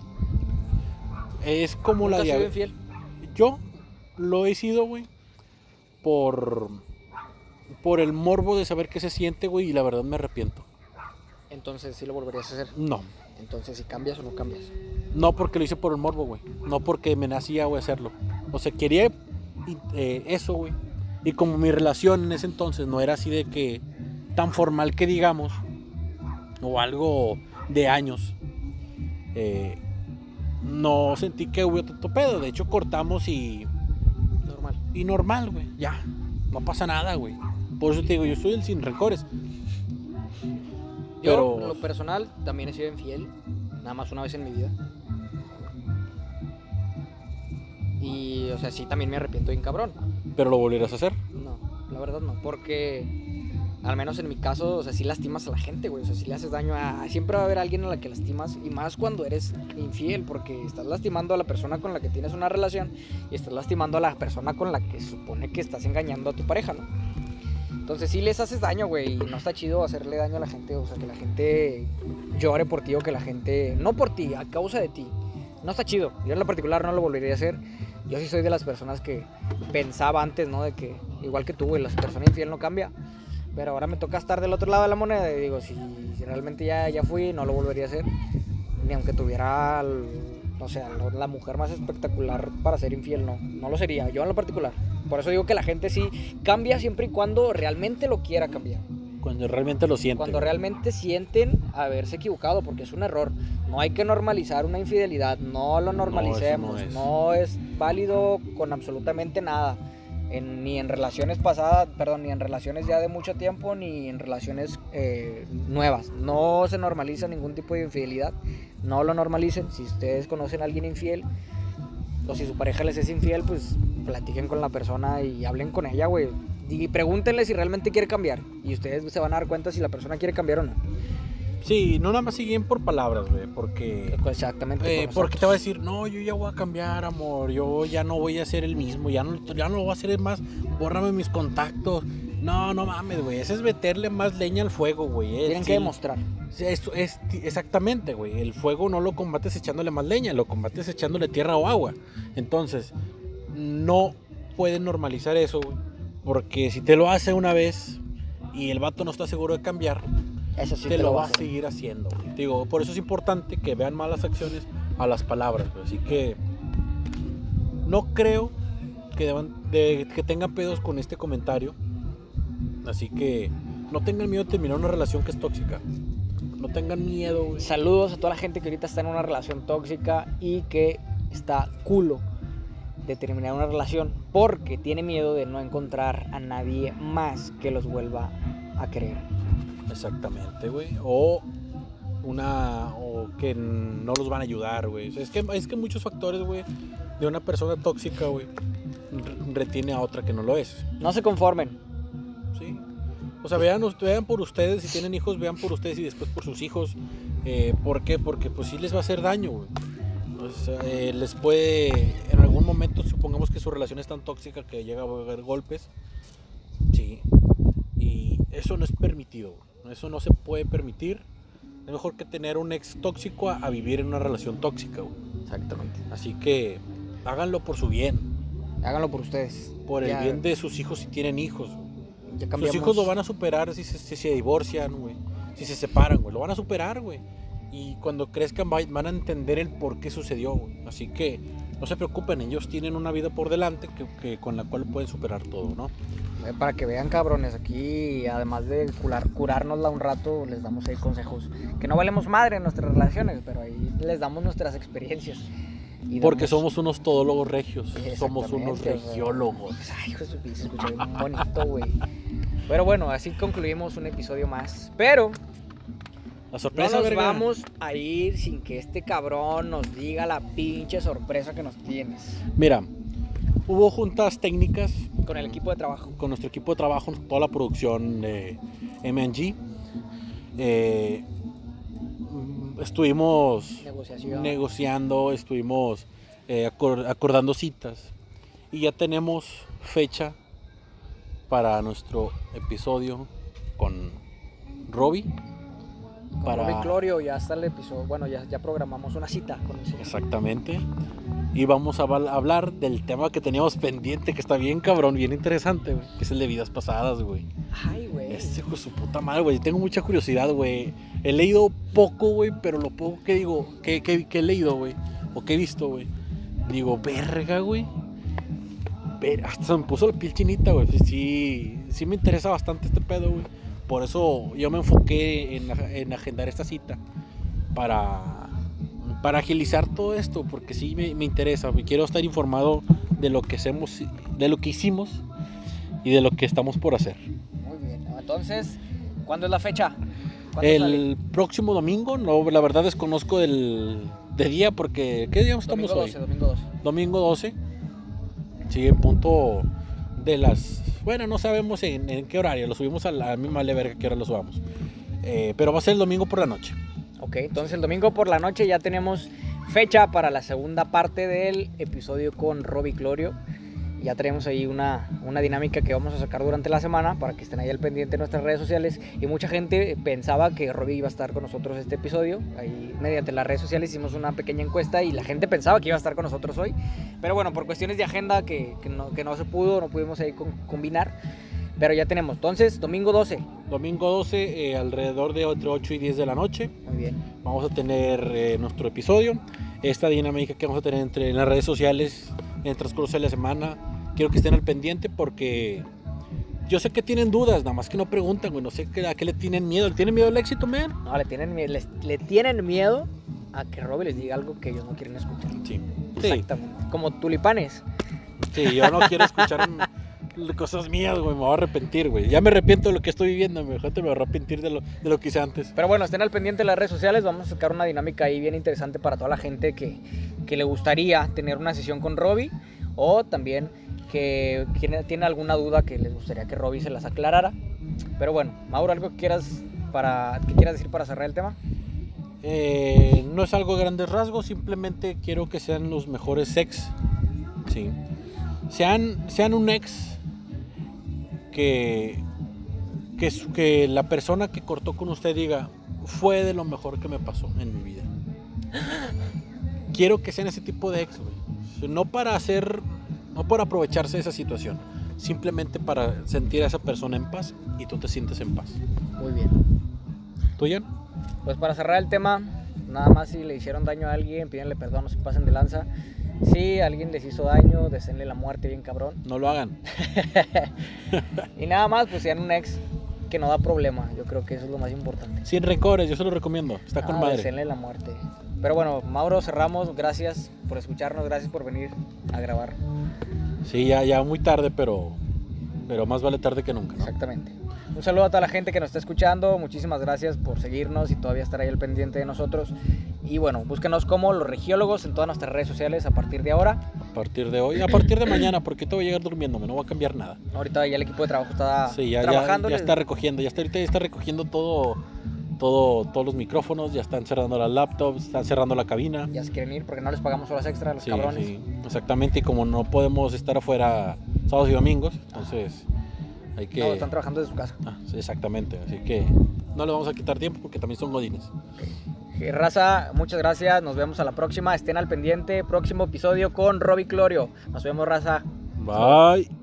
Speaker 2: Es como la
Speaker 1: diabetes. Infiel?
Speaker 2: Yo lo he sido, güey. Por... Por el morbo de saber qué se siente, güey. Y la verdad me arrepiento.
Speaker 1: Entonces, ¿sí lo volverías a hacer?
Speaker 2: No.
Speaker 1: Entonces, ¿si cambias o no cambias?
Speaker 2: No porque lo hice por el morbo, güey. No porque me nacía, güey, hacerlo. O sea, quería eh, eso, güey. Y como mi relación en ese entonces no era así de que tan formal que digamos, o algo de años, eh, no sentí que hubo tanto pedo. De hecho, cortamos y...
Speaker 1: Normal.
Speaker 2: Y normal, güey. Ya. No pasa nada, güey. Por eso te digo, yo soy el sin rencores.
Speaker 1: Yo,
Speaker 2: Pero...
Speaker 1: en lo personal, también he sido infiel. Nada más una vez en mi vida. Y, o sea, sí, también me arrepiento bien cabrón.
Speaker 2: ¿Pero lo volverás a hacer?
Speaker 1: No, la verdad no, porque al menos en mi caso, o sea, sí lastimas a la gente, güey. O sea, sí le haces daño a... Siempre va a haber alguien a la que lastimas, y más cuando eres infiel, porque estás lastimando a la persona con la que tienes una relación y estás lastimando a la persona con la que se supone que estás engañando a tu pareja, ¿no? Entonces sí les haces daño, güey, y no está chido hacerle daño a la gente, o sea, que la gente llore por ti o que la gente... No por ti, a causa de ti. No está chido. Yo en lo particular no lo volvería a hacer. Yo sí soy de las personas que pensaba antes, ¿no? De que, igual que tú, güey, la persona infiel no cambia. Pero ahora me toca estar del otro lado de la moneda y digo, si, si realmente ya, ya fui, no lo volvería a hacer. Ni aunque tuviera, no sé, la mujer más espectacular para ser infiel, no. No lo sería, yo en lo particular. Por eso digo que la gente sí cambia siempre y cuando realmente lo quiera cambiar.
Speaker 2: Cuando realmente lo sienten.
Speaker 1: Cuando realmente sienten haberse equivocado, porque es un error. No hay que normalizar una infidelidad, no lo normalicemos,
Speaker 2: no, eso no es.
Speaker 1: no es válido con absolutamente nada. En, ni en relaciones pasadas, perdón, ni en relaciones ya de mucho tiempo, ni en relaciones eh, nuevas. No se normaliza ningún tipo de infidelidad, no lo normalicen. Si ustedes conocen a alguien infiel, o si su pareja les es infiel, pues platiquen con la persona y hablen con ella, güey. Y pregúntenle si realmente quiere cambiar. Y ustedes se van a dar cuenta si la persona quiere cambiar o no.
Speaker 2: Sí, no nada más siguen por palabras, güey, porque...
Speaker 1: Exactamente.
Speaker 2: Eh, porque te va a decir, no, yo ya voy a cambiar, amor, yo ya no voy a ser el mismo, ya no, ya no lo voy a hacer más, bórrame mis contactos. No, no mames, güey, eso es meterle más leña al fuego, güey.
Speaker 1: Tienen
Speaker 2: sí,
Speaker 1: que demostrar.
Speaker 2: Es, es, exactamente, güey, el fuego no lo combates echándole más leña, lo combates echándole tierra o agua. Entonces, no pueden normalizar eso, güey, porque si te lo hace una vez y el vato no está seguro de cambiar,
Speaker 1: eso sí
Speaker 2: te,
Speaker 1: te
Speaker 2: lo
Speaker 1: lo
Speaker 2: va a
Speaker 1: hacer.
Speaker 2: seguir haciendo, güey. Digo, por eso es importante que vean más las acciones a las palabras, güey. Así que no creo que, deban, de, que tengan pedos con este comentario. Así que no tengan miedo de terminar una relación que es tóxica. No tengan miedo, güey.
Speaker 1: Saludos a toda la gente que ahorita está en una relación tóxica y que está culo de terminar una relación porque tiene miedo de no encontrar a nadie más que los vuelva a querer.
Speaker 2: Exactamente, güey. O una o que no los van a ayudar, güey. O sea, es que es que muchos factores, güey, de una persona tóxica, güey, retiene a otra que no lo es.
Speaker 1: No se conformen.
Speaker 2: Sí. O sea, vean, vean por ustedes, si tienen hijos, vean por ustedes y después por sus hijos. Eh, ¿Por qué? Porque pues sí les va a hacer daño, güey. O sea, eh, les puede, en algún momento, supongamos que su relación es tan tóxica que llega a haber golpes. Sí. Y eso no es permitido, güey. Eso no se puede permitir. Es mejor que tener un ex tóxico a, a vivir en una relación tóxica, güey.
Speaker 1: Exactamente.
Speaker 2: Así que háganlo por su bien.
Speaker 1: Háganlo por ustedes.
Speaker 2: Por
Speaker 1: ya,
Speaker 2: el bien de sus hijos si tienen hijos.
Speaker 1: Ya
Speaker 2: Sus hijos lo van a superar si se, si se divorcian, güey. Si se separan, güey. Lo van a superar, güey. Y cuando crezcan van a entender el por qué sucedió, güey. Así que no se preocupen, ellos tienen una vida por delante que, que con la cual pueden superar todo, ¿no?
Speaker 1: Para que vean, cabrones, aquí además de curar, curárnosla un rato, les damos ahí consejos. Que no valemos madre en nuestras relaciones, pero ahí les damos nuestras experiencias. Y
Speaker 2: Porque
Speaker 1: damos...
Speaker 2: somos unos todólogos regios, somos unos regiólogos.
Speaker 1: Ay, hijo de su pinche, se escucha bien bonito, güey. Pero bueno, así concluimos un episodio más. Pero
Speaker 2: la sorpresa,
Speaker 1: no nos
Speaker 2: verga.
Speaker 1: vamos a ir sin que este cabrón nos diga la pinche sorpresa que nos tienes.
Speaker 2: Mira, hubo juntas técnicas
Speaker 1: con el equipo de trabajo.
Speaker 2: Con nuestro equipo de trabajo, toda la producción de M and G. Eh, estuvimos
Speaker 1: Negociación.
Speaker 2: negociando, estuvimos eh, acordando citas y ya tenemos fecha para nuestro episodio con Robbie.
Speaker 1: Con
Speaker 2: para...
Speaker 1: Robbie Clorio, ya está el episodio. Bueno, ya, ya programamos una cita con el señor.
Speaker 2: Exactamente. Y vamos a hablar del tema que teníamos pendiente, que está bien cabrón, bien interesante, güey, que es el de vidas pasadas, güey.
Speaker 1: Ay, güey.
Speaker 2: Este hijo de su puta madre, güey. Tengo mucha curiosidad, güey. He leído poco, güey, pero lo poco que digo, que, que, que he leído, güey, o que he visto, güey, digo, verga, güey. Ver, hasta se me puso la piel chinita, güey. Sí, sí me interesa bastante este pedo, güey. Por eso yo me enfoqué en, en agendar esta cita para... para agilizar todo esto, porque sí me, me interesa, me quiero estar informado de lo que hacemos, de lo que hicimos y de lo que estamos por hacer.
Speaker 1: Muy bien, entonces, ¿cuándo es la fecha? ¿Cuándo sale?
Speaker 2: El próximo domingo, no, la verdad desconozco del de día porque ¿qué día estamos
Speaker 1: Domingo
Speaker 2: hoy?
Speaker 1: doce, domingo doce.
Speaker 2: Domingo doce. Sí, en punto de las, bueno, no sabemos en, en qué horario, lo subimos a la misma verga que hora lo subamos. Eh, pero va a ser el domingo por la noche.
Speaker 1: Ok, entonces el domingo por la noche ya tenemos fecha para la segunda parte del episodio con Robbie Clorio. Ya tenemos ahí una, una dinámica que vamos a sacar durante la semana para que estén ahí al pendiente de nuestras redes sociales. Y mucha gente pensaba que Robbie iba a estar con nosotros este episodio. Ahí mediante las redes sociales hicimos una pequeña encuesta y la gente pensaba que iba a estar con nosotros hoy. Pero bueno, por cuestiones de agenda que, que, no, que no se pudo, no pudimos ahí con, combinar. Pero ya tenemos. Entonces, domingo doce.
Speaker 2: Domingo doce, eh, alrededor de entre ocho y diez de la noche.
Speaker 1: Muy bien.
Speaker 2: Vamos a tener eh, nuestro episodio. Esta dinámica que vamos a tener entre en las redes sociales en el transcurso de la semana. Quiero que estén al pendiente porque yo sé que tienen dudas, nada más que no preguntan, güey. No sé a qué le tienen miedo. ¿Le tienen miedo al éxito, man?
Speaker 1: No, le tienen, mie- les- le tienen miedo a que Robbie les diga algo que ellos no quieren escuchar.
Speaker 2: Sí.
Speaker 1: Exactamente. Como tulipanes.
Speaker 2: Sí, yo no quiero escuchar un- cosas mías, güey. Me voy a arrepentir, güey. Ya me arrepiento de lo que estoy viviendo. Mejor te me voy a arrepentir de lo, de lo que hice antes.
Speaker 1: Pero bueno, estén al pendiente de las redes sociales. Vamos a sacar una dinámica ahí bien interesante para toda la gente que, que le gustaría tener una sesión con Robbie. O también que tiene, tiene alguna duda que les gustaría que Robbie se las aclarara. Pero bueno, Mauro, ¿algo que quieras, para, que quieras decir para cerrar el tema?
Speaker 2: Eh, no es algo de grandes rasgos. Simplemente quiero que sean los mejores ex. Sí. Sean, sean un ex que, que, su- que la persona que cortó con usted diga fue de lo mejor que me pasó en mi vida. Quiero que sean ese tipo de ex, güey. No para hacer, no para aprovecharse de esa situación, simplemente para sentir a esa persona en paz y tú te sientes en paz.
Speaker 1: Muy bien.
Speaker 2: ¿Tú, Jan?
Speaker 1: Pues para cerrar el tema, nada más si le hicieron daño a alguien, pídanle perdón, no se pasen de lanza. Si alguien les hizo daño, deseenle la muerte bien cabrón.
Speaker 2: No lo hagan.
Speaker 1: Y nada más, pues sean un ex que no da problema. Yo creo que eso es lo más importante.
Speaker 2: Sin rencores, yo se lo recomiendo. Está con
Speaker 1: Ah,
Speaker 2: madre.
Speaker 1: deseenle la muerte. Pero bueno, Mauro, cerramos. Gracias por escucharnos, gracias por venir a grabar.
Speaker 2: Sí, ya, ya muy tarde, pero, pero más vale tarde que nunca, ¿no?
Speaker 1: Exactamente. Un saludo a toda la gente que nos está escuchando. Muchísimas gracias por seguirnos y todavía estar ahí al pendiente de nosotros. Y bueno, búsquenos como Los Regiólogos en todas nuestras redes sociales a partir de ahora.
Speaker 2: A partir de hoy, a partir de mañana, porque te voy a llegar durmiéndome, no va a cambiar nada.
Speaker 1: Ahorita ya el equipo de trabajo está
Speaker 2: Sí, ya, ya,
Speaker 1: trabajando.
Speaker 2: ya está recogiendo, ya está ahorita ya está recogiendo todo, todo, todos los micrófonos, ya están cerrando las laptops, están cerrando la cabina.
Speaker 1: Ya se quieren ir porque no les pagamos horas extra a los
Speaker 2: Sí,
Speaker 1: cabrones.
Speaker 2: sí, exactamente, y como no podemos estar afuera sábados y domingos, entonces hay que...
Speaker 1: No, están trabajando desde su casa.
Speaker 2: Ah, sí, exactamente, así que no le vamos a quitar tiempo porque también son godines.
Speaker 1: Eh, Raza, muchas gracias. Nos vemos a la próxima. Estén al pendiente. Próximo episodio con Robbie Clorio. Nos vemos, Raza.
Speaker 2: Bye.